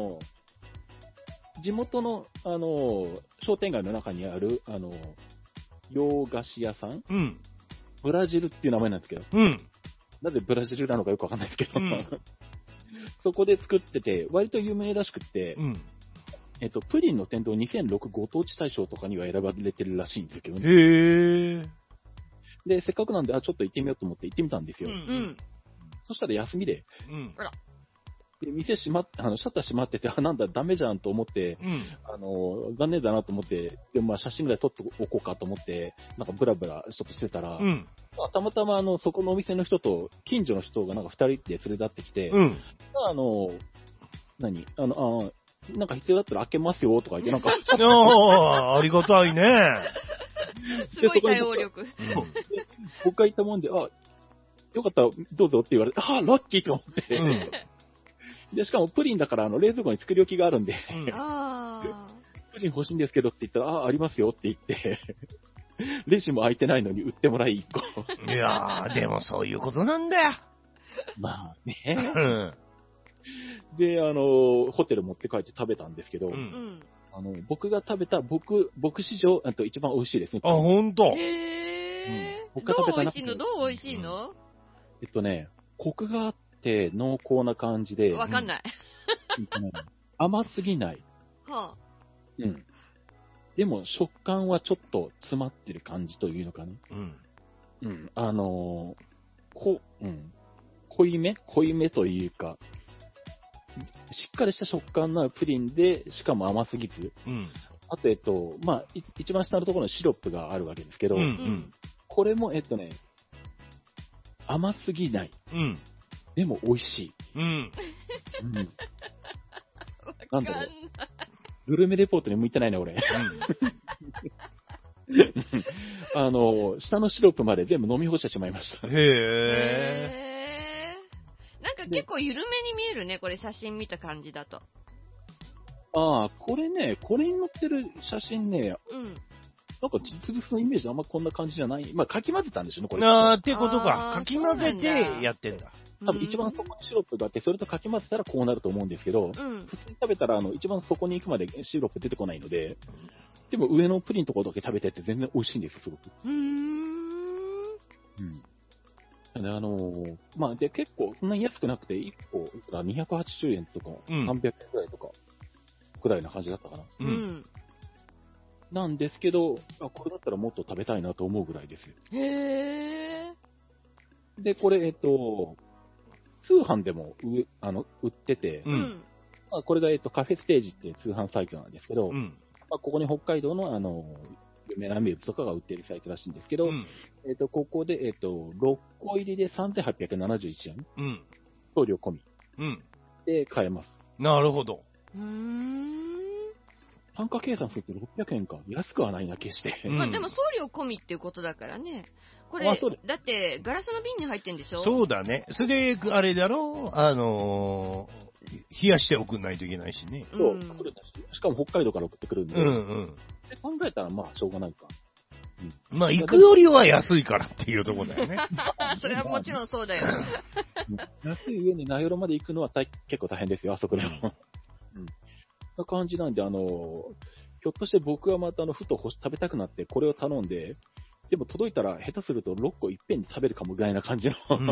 地元の、商店街の中にある、洋菓子屋さん、 うん。 ブラジルっていう名前なんですけど、 うん。 なぜブラジルなのかよくわかんないですけど、 うんそこで作ってて、割と有名らしくって、 うん。 プリンの店頭2006ご当地大賞とかには選ばれてるらしいんですけどね。 へえ。 で、せっかくなんで、ちょっと行ってみようと思って行ってみたんですよ。 うんー。うん。 そしたら休みで、 うん。 で店閉まっシャッター閉まってて、なんだ、ダメじゃんと思って、 うん。 残念だなと思って、でもまあ写真ぐらい撮っておこうかと思って、なんかブラブラちょっとしてたら、 うん。 たまたまそこのお店の人と、近所の人がなんか二人で連れ立ってきて、 うん。 なんか必要だったら開けますよとか言って、なんか、 ああ、ありがたいね。 すごい対応力。 僕が行ったもんで、よかったらどうぞって言われて、ラッキーと思って、 うん。 で、しかもプリンだから冷蔵庫に作り置きがあるんで、 あプリン欲しいんですけどって言ったら、ありますよって言って、レジも開いてないのに売ってもらい1個。 いやー、でもそういうことなんだよ。 まあうね。 ん。 で、ホテル持って帰って食べたんですけど、 うー。うんん。 僕が食べた、僕史上、一番美味しいですね。 あ、ほんと。 へー。 僕が食べた中でどう美味しいの？どう美味しいの？ コクがあって濃厚な感じで、 わかんない。 甘すぎない。 はうん。でも食感はちょっと詰まってる感じというのかな。 うん。 うん。 濃いめというか、しっかりした食感のプリンで、しかも甘すぎず。 うん。 あと、まあ、一番下のところにシロップがあるわけですけど、 うん。うん。 これも、甘すぎない。 うん。 でも美味しい。 うん。 うん。なんだろう。グルメレポートに向いてないね、俺。下のシロップまで全部飲み干してしまいました。 へー。なんか結構緩めに見えるね、これ写真見た感じだと。 ああ、これに載ってる写真ね、 うん。 なんか実物のイメージあんまこんな感じじゃない。まあ、かき混ぜたんでしょうね、これ。 あーってことか。 あーかき混ぜてやってんだ。 多分一番底にシロップがあって、それとかき混ぜたらこうなると思うんですけど、 うん。 普通に食べたら一番底に行くまでシロップ出てこないので、でも上のプリンのところだけ食べてって全然美味しいんですよ、すごく。うん。まあ、で、結構、そんなに安くなくて、1個、280円とか、300円くらいとか、くらいな感じだったかな。 うん。 なんですけど、これだったらもっと食べたいなと思うぐらいですよ。 へー。 で、これ、通販でも売ってて、 うん。 まあ、これが、カフェステージっていう通販サイトなんですけど、 うん。 まあ、ここに北海道の、有名な名物とかが売ってるサイトらしいんですけど、 うん。 ここで、6個入りで3871円。 うん。 送料込み。 うん。 で買えます。 なるほど。 単価計算すると600円か。安くはないな、決して。 まあでも送料込みっていうことだからね。これ、だってガラスの瓶に入ってんでしょ？ そうだね。それで、あれだろ冷やしておくんないといけないしね。 そう、しかも北海道から送ってくるんで。 うんうん。 で考えたら、まあ、しょうがないか。 まあ、行くよりは安いからっていうところだよね。 それはもちろんそうだよ。 安い上に名寄まで行くのは結構大変ですよ、あそこでも。な感じなんで、ひょっとして僕はまたふと食べたくなってこれを頼んで、でも届いたら下手すると6個いっぺんに食べるかもぐらいな感じの、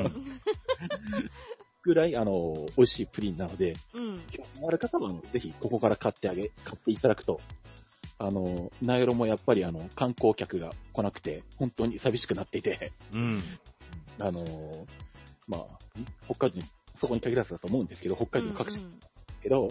ぐらい、美味しいプリンなので、興味のある方は、ぜひここから買っていただくと、名寄もやっぱり観光客が来なくて、本当に寂しくなっていて、まあ、北海道に、そこに限らずだと思うんですけど、北海道の各地ですけど、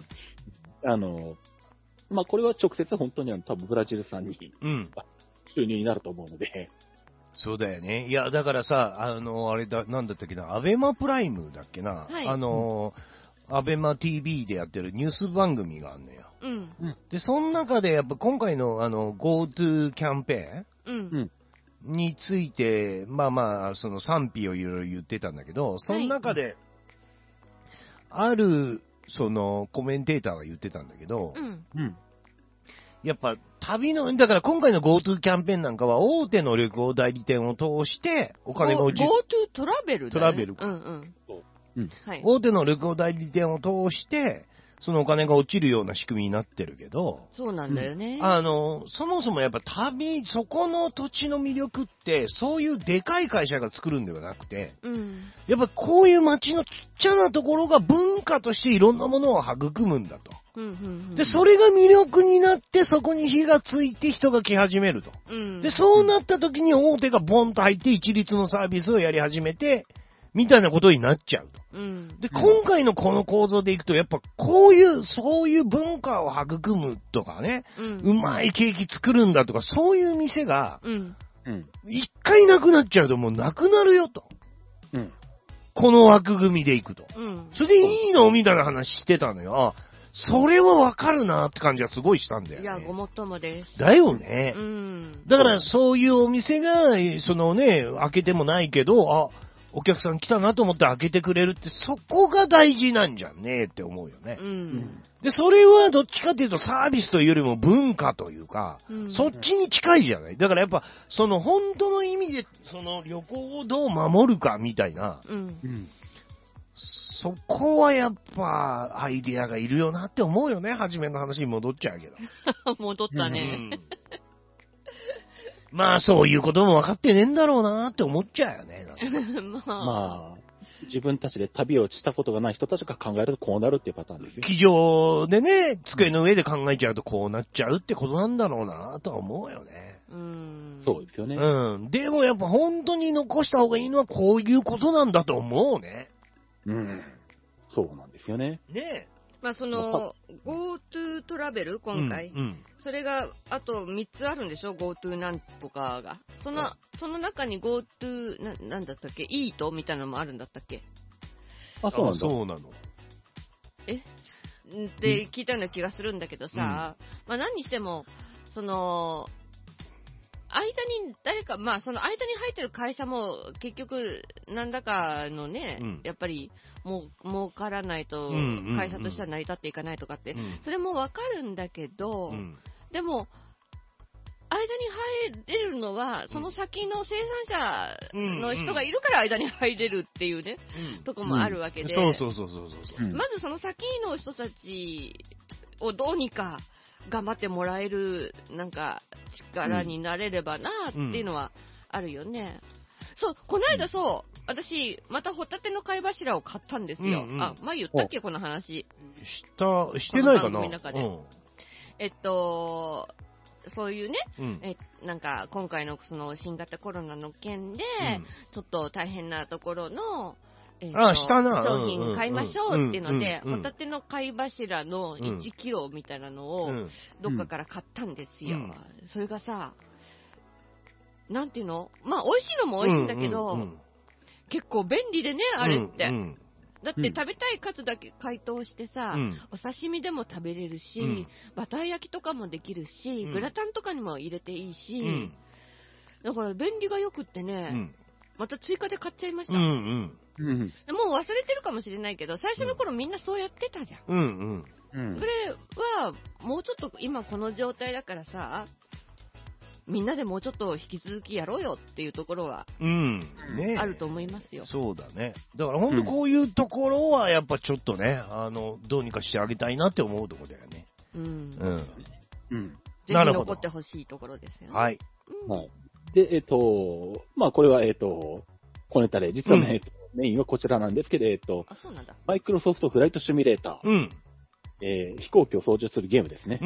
まあ、これは直接本当に多分ブラジル産に、収入になると思うので。 そうだよね。いや、だからさ、あれだ、なんだったっけな、アベマプライムだっけな、アベマ TV でやってるニュース番組があるのよ。で、その中でやっぱ今回のGoTo キャンペーンについて、まあまあ、その賛否をいろいろ言ってたんだけど、その中で、ある、そのコメンテーターが言ってたんだけど、やっぱだから今回の GoTo キャンペーンなんかは大手の旅行代理店を通してお金が落ちる。 GoTo トラベルだね。 トラベルか。大手の旅行代理店を通して、そのお金が落ちるような仕組みになってるけど、 そうなんだよね。 そもそもやっぱそこの土地の魅力って、そういうでかい会社が作るんではなくて、やっぱこういう街のちっちゃなところが文化としていろんなものを育むんだと。で、それが魅力になって、そこに火がついて人が来始めると。で、そうなった時に大手がボンと入って一律のサービスをやり始めて、みたいなことになっちゃうと。で、今回のこの構造でいくと、やっぱそういう文化を育むとかね、うまいケーキ作るんだとか、そういう店が、一回なくなっちゃうともうなくなるよと。この枠組みでいくと。それでいいのみたいな話してたのよ。それはわかるなって感じはすごいしたんだよね。 いや、ごもっともです。 だよね。だからそういうお店が、そのね、開けてもないけど、お客さん来たなと思って開けてくれるって、そこが大事なんじゃんねって思うよね。で、それはどっちかっていうとサービスというよりも文化というか、そっちに近いじゃない。だからやっぱ、その本当の意味で、その旅行をどう守るかみたいな、そこはやっぱアイディアがいるよなって思うよね。初めの話に戻っちゃうけど。 戻ったね。 まあそういうことも分かってねえんだろうなって思っちゃうよね。 まあ、自分たちで旅をしたことがない人たちが考えるとこうなるっていうパターンですよ。 机上でね、机の上で考えちゃうとこうなっちゃうってことなんだろうなとは思うよね。 そうですよね。 でもやっぱ本当に残した方がいいのはこういうことなんだと思うね。 うん。そうなんですよね。 ねまあ、GoTo トラベル、今回、それが、あと3つあるんでしょ ?GoTo なんとかが。その中に GoTo、なんだったっけイートみたいなのもあるんだったっけあ、そうなんだ。 そうなの。 って聞いたような気がするんだけどさ、まあ何にしても、間に誰か、まあその間に入ってる会社も結局なんだかのね、やっぱり儲からないと会社としては成り立っていかないとかって、それもわかるんだけど、でも間に入れるのはその先の生産者の人がいるから間に入れるっていうね、とこもあるわけで、 そう。 まずその先の人たちをどうにか頑張ってもらえるなんか力になれればなっていうのはあるよね。そう、この間私またホタテの貝柱を買ったんですよ。前言ったっけこの話。 してないかな。 の中でそういうね、なんか今回のその新型コロナの件で、ちょっと大変なところのしたな。 商品買いましょうっていうので、ホタテの貝柱の1キロみたいなのをどっかから買ったんですよ。それがさ、なんていうの？まあ美味しいのも美味しいんだけど、結構便利でね、あれって。だって食べたい数だけ解凍してさ、お刺身でも食べれるし、バター焼きとかもできるし、グラタンとかにも入れていいし、だから便利がよくってね、また追加で買っちゃいました。もう忘れてるかもしれないけど、最初の頃みんなそうやってたじゃん。それは、もうちょっと今この状態だからさ、みんなでもうちょっと引き続きやろうよっていうところは、あると思いますよ。 そうだね。だから本当こういうところはやっぱちょっとね、どうにかしてあげたいなって思うところだよね。 ぜひ残ってほしいところですよね。 はい。 で、まあこれは、小ネタで、実はね、メインはこちらなんですけど、マイクロソフトフライトシミュレーター、飛行機を操縦するゲームですね。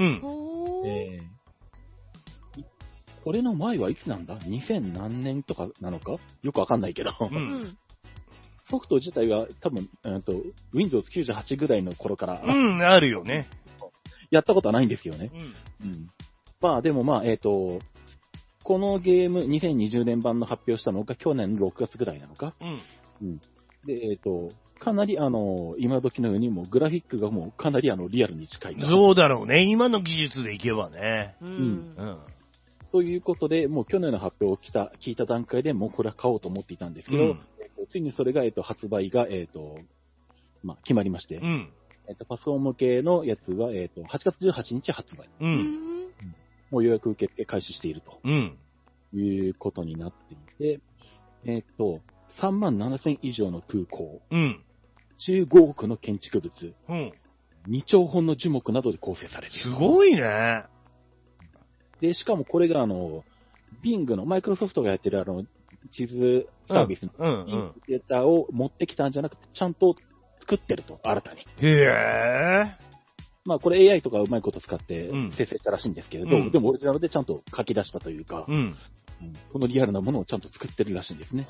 これの前はいつなんだ ?2000 何年とかなのかよくわかんないけど、ソフト自体は多分、Windows 98ぐらいの頃から、 あるよね。 やったことはないんですよね。まあでもまあ、このゲーム、2020年版の発表したのが去年の6月ぐらいなのか。で、かなり今時のようにもグラフィックがもうかなりリアルに近い。 そうだろうね。今の技術でいけばね。 ということで、もう去年の発表を聞いた段階でもうこれは買おうと思っていたんですけど、ついにそれが、発売が、まあ、決まりまして、パソコン向けのやつは、8月18日発売。もう予約受付開始していると。いうことになっていて、37,000以上の空港、15億の建築物、2兆本の樹木などで構成されている。 すごいね。 で、しかもこれがBing の、マイクロソフトがやってる地図サービスのデータを持ってきたんじゃなくて、ちゃんと作ってると、新たに。まあこれ AI とかうまいこと使って生成したらしいんですけれど、でもオリジナルでちゃんと書き出したというか、このリアルなものをちゃんと作ってるらしいんですね。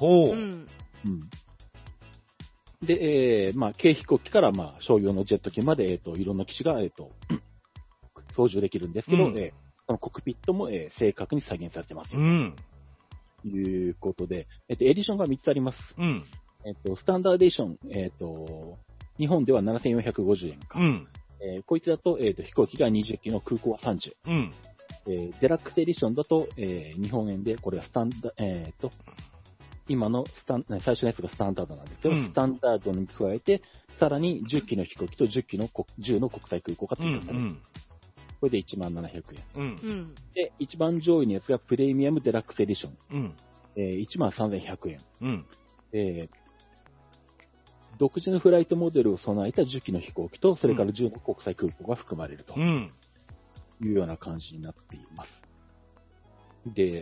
で、まあ軽飛行機からまあ商用のジェット機まで、いろんな機種が、操縦できるんですけど、そのコックピットも、正確に再現されてますよ。ということで、エディションが3つあります。スタンダードエディション、日本では7450円か。こいつだと、飛行機が20機の空港は30。デラックスエディションだと、日本円で、これは今の最初のやつがスタンダードなんですけど、スタンダードに加えて、さらに10機の飛行機と10の国際空港が追加される。これで17,700円。で、一番上位のやつがプレミアムデラックスエディション。13,100円。独自のフライトモデルを備えた10機の飛行機と、それから10の国際空港が含まれるというような感じになっています。で、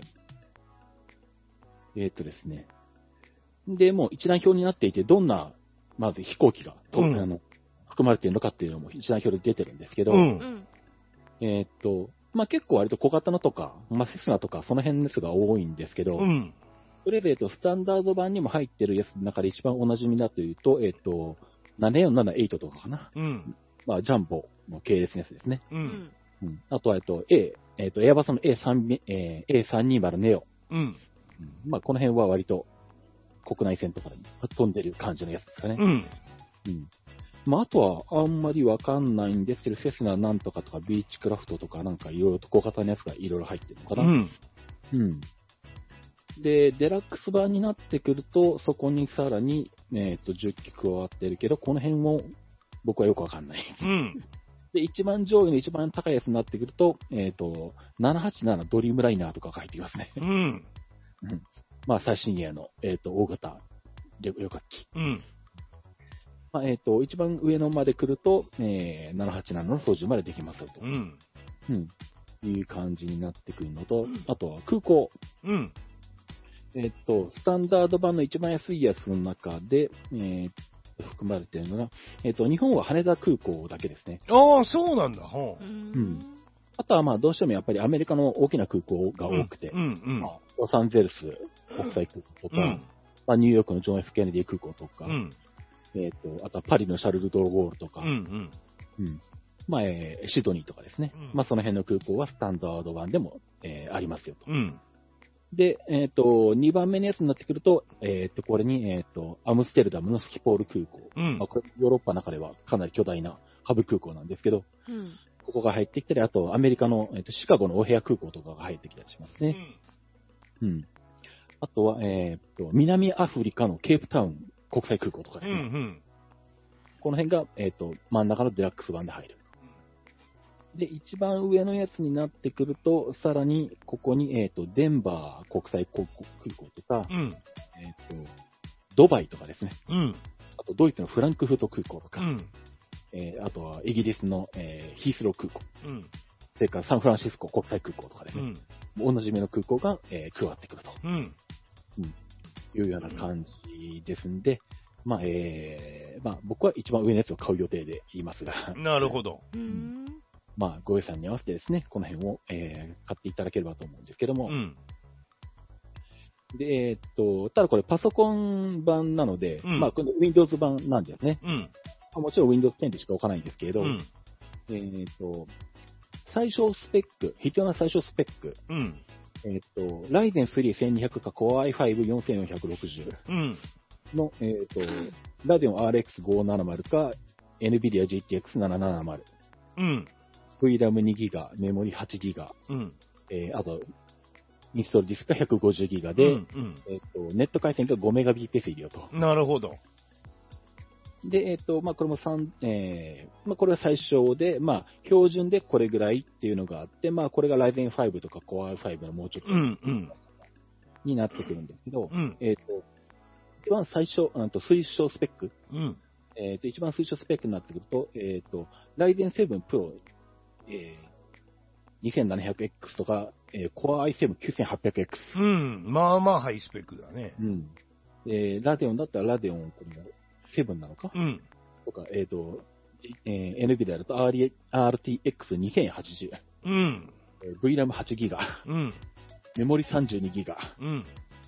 ですね。で、もう一覧表になっていて、どんな、まず飛行機が、含まれているのかっていうのも一覧表で出てるんですけど、まあ、結構割と小型のとか、まあ、セスナとかその辺のやつが多いんですけど、 とりあえず、スタンダード版にも入ってるやつの中で一番お馴染みだというと、7478とかかな。 うん。 まあ、ジャンボの系列のやつですね。 う。 うんん。 あとは、エアバスの A320 ネオ。 うん。 まあ、この辺は割と国内線とかで飛んでる感じのやつですかね。 うん。 うん。まあ、あとはあんまりわかんないんですけど、セスナなんとかとかビーチクラフトとかなんかいろいろと小型のやつがいろいろ入ってるのかな。 うん。 うん。で、デラックス版になってくると、そこにさらに、10機加わってるけど、この辺も僕はよくわかんない。 うん。 で、一番上位の一番高いやつになってくると、787ドリームライナーとかが入ってきますね。 うん。 うんまあ、最新鋭の、大型旅客機。 うん。 まあ、一番上のまで来ると、787の操縦までできますよと。 うん。 うん。いう感じになってくるのと、あとは空港。 うん。 スタンダード版の一番安いやつの中で、含まれているのが、日本は羽田空港だけですね。 ああ、そうなんだ。ほうんあとはまあどうしてもやっぱりアメリカの大きな空港が多くて、 うん。うん。 まあ、ロサンゼルス国際空港とか、 うん。 まあ、ニューヨークのジョン・ F ・ケネディ空港とか、 うん。 あとはパリのシャルル・ド・ゴールとか、 うん。 まあシドニーとかですね、 うんまあその辺の空港はスタンダード版でも、ありますよと。 うん。 で、2番目のやつになってくると、これに、アムステルダムのスキポール空港。 うんまあ、これヨーロッパの中ではかなり巨大なハブ空港なんですけど、 うん。 ここが入ってきたり、あとアメリカの、シカゴのオヘア空港とかが入ってきたりしますうね。 ん。 うん。あとは、南アフリカのケープタウン国際空港とかでうすね。 ん。 この辺が、真ん中のデラックス版で入る。で、一番上のやつになってくると、さらに、ここに、デンバー国際空港とか、 うん。 ドバイとかですね。 うん。 あと、ドイツのフランクフルト空港とか、 うん。 あとはイギリスの、ヒースロー空港、 うん。 それからサンフランシスコ国際空港とかですね。 うん。 おなじみの空港が、加わってくるとうん。 いうような感じですんで、まあ、まあ、僕は一番上のやつを買う予定で言いますが、 なるほど。 うん。 まあ、ご予算に合わせてですね、この辺を、買っていただければと思うんですけども、 うん。 で、ただこれパソコン版なので、 うんまあ、この Windows 版なんですね。 うん。 もちろん Windows 10でしか置かないんですけれど、 うん。 最小スペック、必要な最小スペック、 うん。 Ryzen 3 1200か Core i5 4460 うん。 の、Radeon RX570 か NVIDIA GTX 770、 うん。 VRAM 2ギガ、メモリ8ギガ、 うん。 あと、インストールディスクが150ギガで、 うん。 ネット回線が 5Mbps 入りよと。 なるほど。 で、まあ、これもまあ、これは最小で、まあ、標準でこれぐらいっていうのがあって、まあ、これが Ryzen 5とか Core i5 のもうちょっと、 うん。 になってくるんですけど、 うん。 一番最小、推奨スペック、 うん。 一番推奨スペックになってくると、Ryzen 7 Pro、2700X とか、Core i7-9800X。 うん。まあまあハイスペックだね。 うん。ラデオンだったらラデオン7なのか、 うん。 とか、NVIDIA だと RTX2080。 うん。 VRAM8 ギガ。 うん。 メモリ32ギガ。 うん。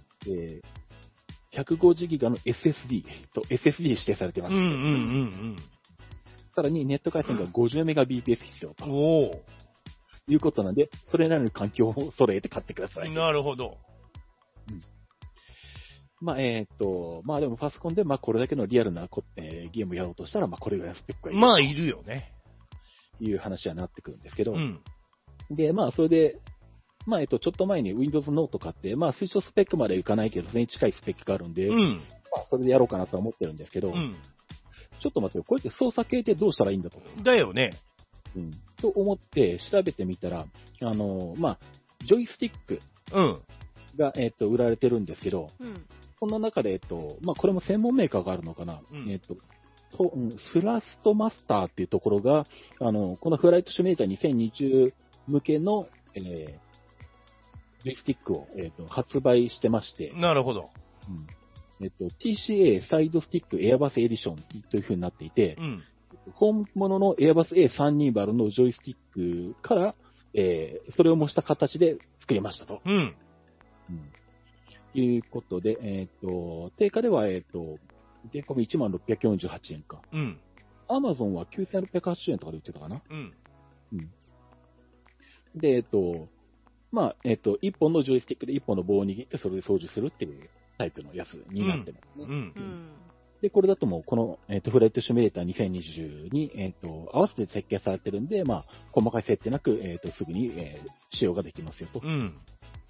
150ギガの SSD と SSD 指定されています。 うん。うん。 さらにネット回線が 50Mbps 必要とおお。 いうことなんで、それなりの環境を揃えて買ってください。 なるほど。 まあ、まあでもパソコンで、まあこれだけのリアルなゲームやろうとしたら、まあこれぐらいのスペックがいい。 まあ、いるよね。 いう話にはなってくるんですけど、 うん。 で、まあそれで、まあちょっと前に Windows Note 買って、まあ推奨スペックまではいかないけど、それに近いスペックがあるんで、 うん。 まあそれでやろうかなとは思ってるんですけど、 うん。 ちょっと待ってよ、これって操作系ってどうしたらいいんだと。 だよね。 と思って調べてみたら、まあ、ジョイスティックうん。 が、売られてるんですけど、 うん。 そんな中で、まあ、これも専門メーカーがあるのかな。 うんスラストマスターっていうところが、このフライトシミュレーター2020向けの、ジョイスティックを、発売してまして、 なるほど。 TCA サイドスティックエアバスエディションという風になっていて、 うん。 本物のエアバス A320 のジョイスティックから、それを模した形で作りましたと。 うん。 いうことで、定価では、税込み1648円か。 うん。 アマゾンは9680円とかで売ってたかな。 うん。 うん。で、まあ、1本のジョイスティックで1本の棒を握ってそれで掃除するっていうタイプのやつになってますね。 うん。 うん。 で、これだともう、この、フライトシミュレーター2020に、合わせて設計されてるんで、まあ、細かい設定なく、すぐに、使用ができますよと。 うん。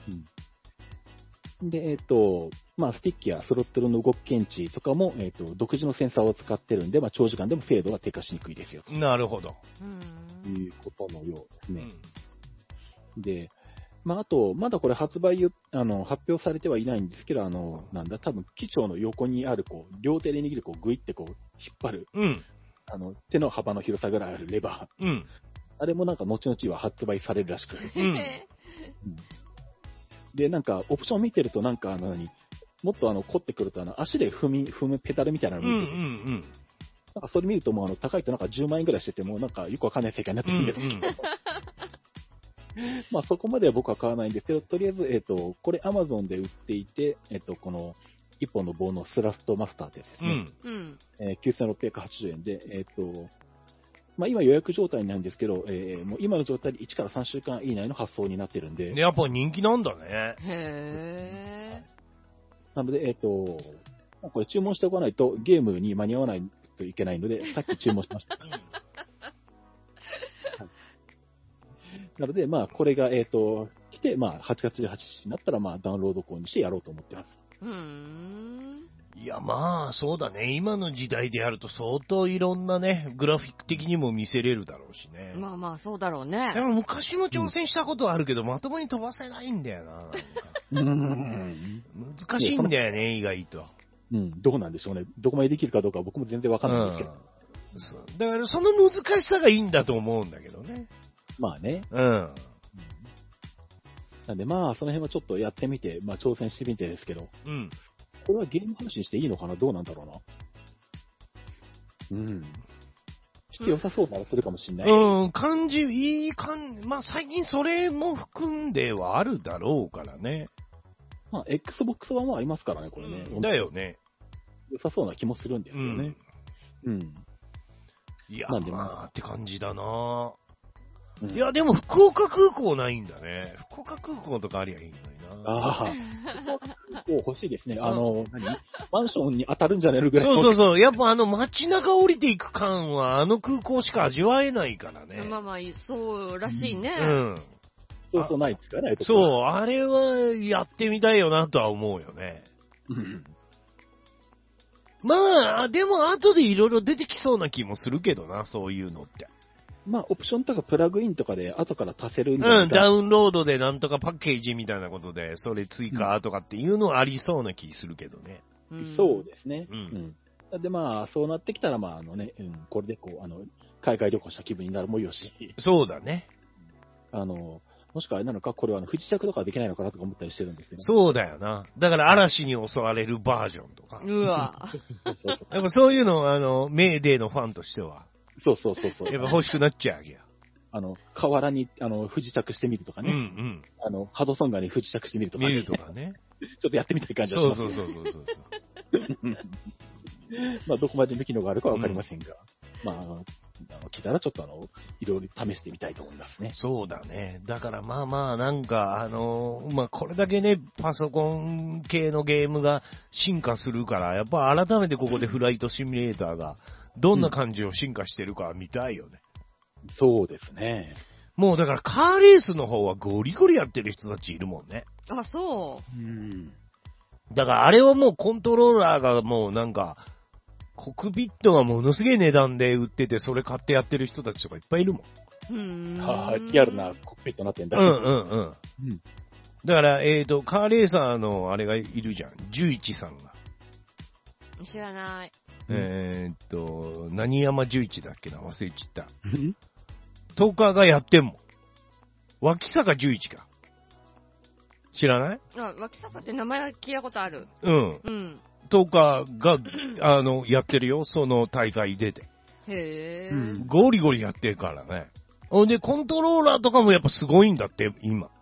うん。で、まあ、スティッキやスロットルの動き検知とかも、独自のセンサーを使ってるんで、まあ、長時間でも精度が低下しにくいですよと。 なるほど。 いうことのようですね。で、まあ、あと、まだこれ発表されてはいないんですけど、多分、機長の横にある、両手で握る、グイって引っ張る、 うん。 手の幅の広さぐらいあるレバー。 うん。 あれも後々は発売されるらしく。 うん。 で、オプション見てると、もっと凝ってくると、足で踏むペダルみたいなの見てる。それ見ると、高いと10万円ぐらいしてても、よくわかんない世界になってるんですけど。まあそこまでは僕は買わないんですけど、とりあえず、これ Amazon で売っていて、この1本の棒のスラストマスターってやつですね。9680円で、まあ今予約状態なんですけど、もう今の状態で1から3週間以内の発送になってるんで。 やっぱ人気なんだね。 へー。なので、これ注文しておかないとゲームに間に合わないといけないので、さっき注文しました。なので、まあ、これが、来て、まあ、8月18日になったら、まあ、ダウンロード購入してやろうと思ってます。 いや、まあ、そうだね。今の時代でやると相当いろんなね、グラフィック的にも見せれるだろうしね。 まあまあ、そうだろうね。 でも昔も挑戦したことはあるけど、まともに飛ばせないんだよな。難しいんだよね、意外と。 うん、どうなんでしょうね。どこまでできるかどうか僕も全然わかんないんですけど。 だから、その難しさがいいんだと思うんだけどね。 まあね。 うん。 なんでまあ、その辺はちょっとやってみて、まあ挑戦してみてですけど。 うん。 これはゲーム配信していいのかな？どうなんだろうな。うん。して良さそうならするかもしれない。 まあ最近それも含んではあるだろうからね。 まあ、Xbox 版もありますからね、これね。 だよね。 良さそうな気もするんですよね。 いや、まあって感じだな。 いや、でも福岡空港ないんだね。福岡空港とかありゃいいのにな。 ああ。欲しいですね。マンションに当たるんじゃねえのぐらい。 そう。やっぱ街中降りていく感は空港しか味わえないからね。 まあまあ、そうらしいね。 そうないですかね。 そう、あれはやってみたいよなとは思うよね。まあ、でも後でいろいろ出てきそうな気もするけどな、そういうのって。 まあ、オプションとかプラグインとかで後から足せるんじゃないか。 ダウンロードでなんとかパッケージみたいなことで、それ追加とかっていうのはありそうな気するけどね。 そうですね。で、まあ、そうなってきたら、まあ、これで海外旅行した気分になるもよし。 そうだね。 もしくはあれなのか、これは不時着とかできないのかなとか思ったりしてるんですけど。 そうだよな。だから嵐に襲われるバージョンとか。 うわ。 やっぱそういうの、メーデーのファンとしては。 そう。 やっぱ欲しくなっちゃうわけや。 河原に、不時着してみるとかね。ハドソン川に不時着してみるとかね。 見るとかね。 ちょっとやってみたい感じだそう。 まあ、どこまでの機能があるかわかりませんが。まあ、来たらちょっといろいろ試してみたいと思いますね。 そうだね。だからまあまあなんかまあこれだけね、パソコン系のゲームが進化するから、やっぱ改めてここでフライトシミュレーターがどんな感じを進化してるか見たいよね。 そうですね。 もうだからカーレースの方はゴリゴリやってる人たちいるもんね。 あ、そう。 だからあれはもうコントローラーがもうなんか、コクピットがものすげえ値段で売ってて、それ買ってやってる人たちとかいっぱいいるもん。 リアルなコクピットになってんだ。 だから、カーレーサーのあれがいるじゃん。11さんが。 知らない。 何山11だっけな、忘れちった。トーカーがやってんもん。脇坂11か。知らない？ 脇坂って名前は聞いたことある。 とかが、やってるよ、その大会出て。 へぇゴリゴリやってるからね。で、コントローラーとかもやっぱすごいんだって、今。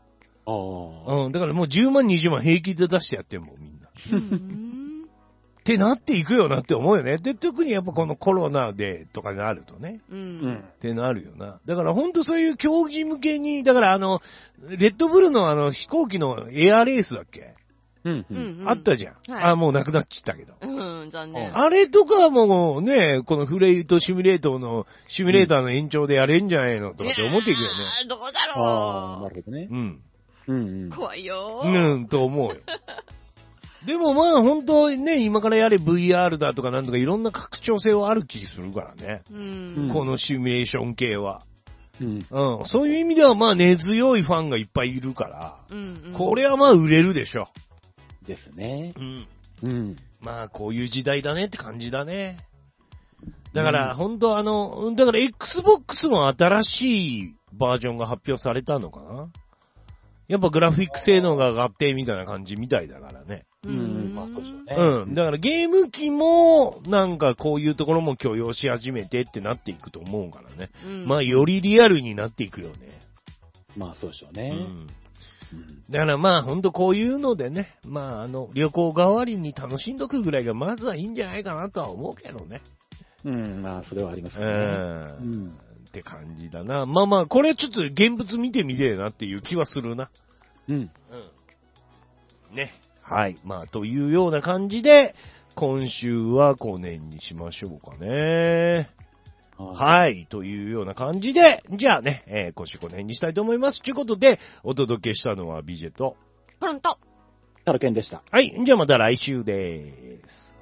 だからもう10万、20万平気で出してやってんもん、みんな。ってなっていくよなって思うよね。で、特にやっぱこのコロナでとかになるとね。ってなるよな。だからほんとそういう競技向けに、だからレッドブルの飛行機のエアレースだっけ？あったじゃん。はい、もうなくなっちゃったけど。 残念。 あれとかもね、このフレイトシミュレーターの延長でやれんじゃないのとかって思っていくよね。 どうだろう。 なるほどね。 怖いよと思うよ。でもまあ本当ね、今からやれ VR だとかなんとかいろんな拡張性はある気するからね。このシミュレーション系は。そういう意味ではまあ根強いファンがいっぱいいるから、これはまあ売れるでしょ。 ですね。 まあこういう時代だねって感じだね。だから本当だから Xbox も新しいバージョンが発表されたのかな。やっぱグラフィック性能が上がってみたいな感じみたいだからね。 まあそうですよね。 だからゲーム機もなんかこういうところも許容し始めてってなっていくと思うからね。まあよりリアルになっていくよね。 まあそうでしょうね。 だからまあほんとこういうのでね、まあ旅行代わりに楽しんどくぐらいがまずはいいんじゃないかなとは思うけどね。 まあそれはありますね。 って感じだな。まあまあこれちょっと現物見てみてえなっていう気はするな。ね。はい。まあというような感じで、今週はこの辺にしましょうかね。はい。というような感じで、じゃあね、今週この辺にしたいと思います。ということで、お届けしたのはビジェと、 プロント、 タルケンでした。 はい。じゃあまた来週です。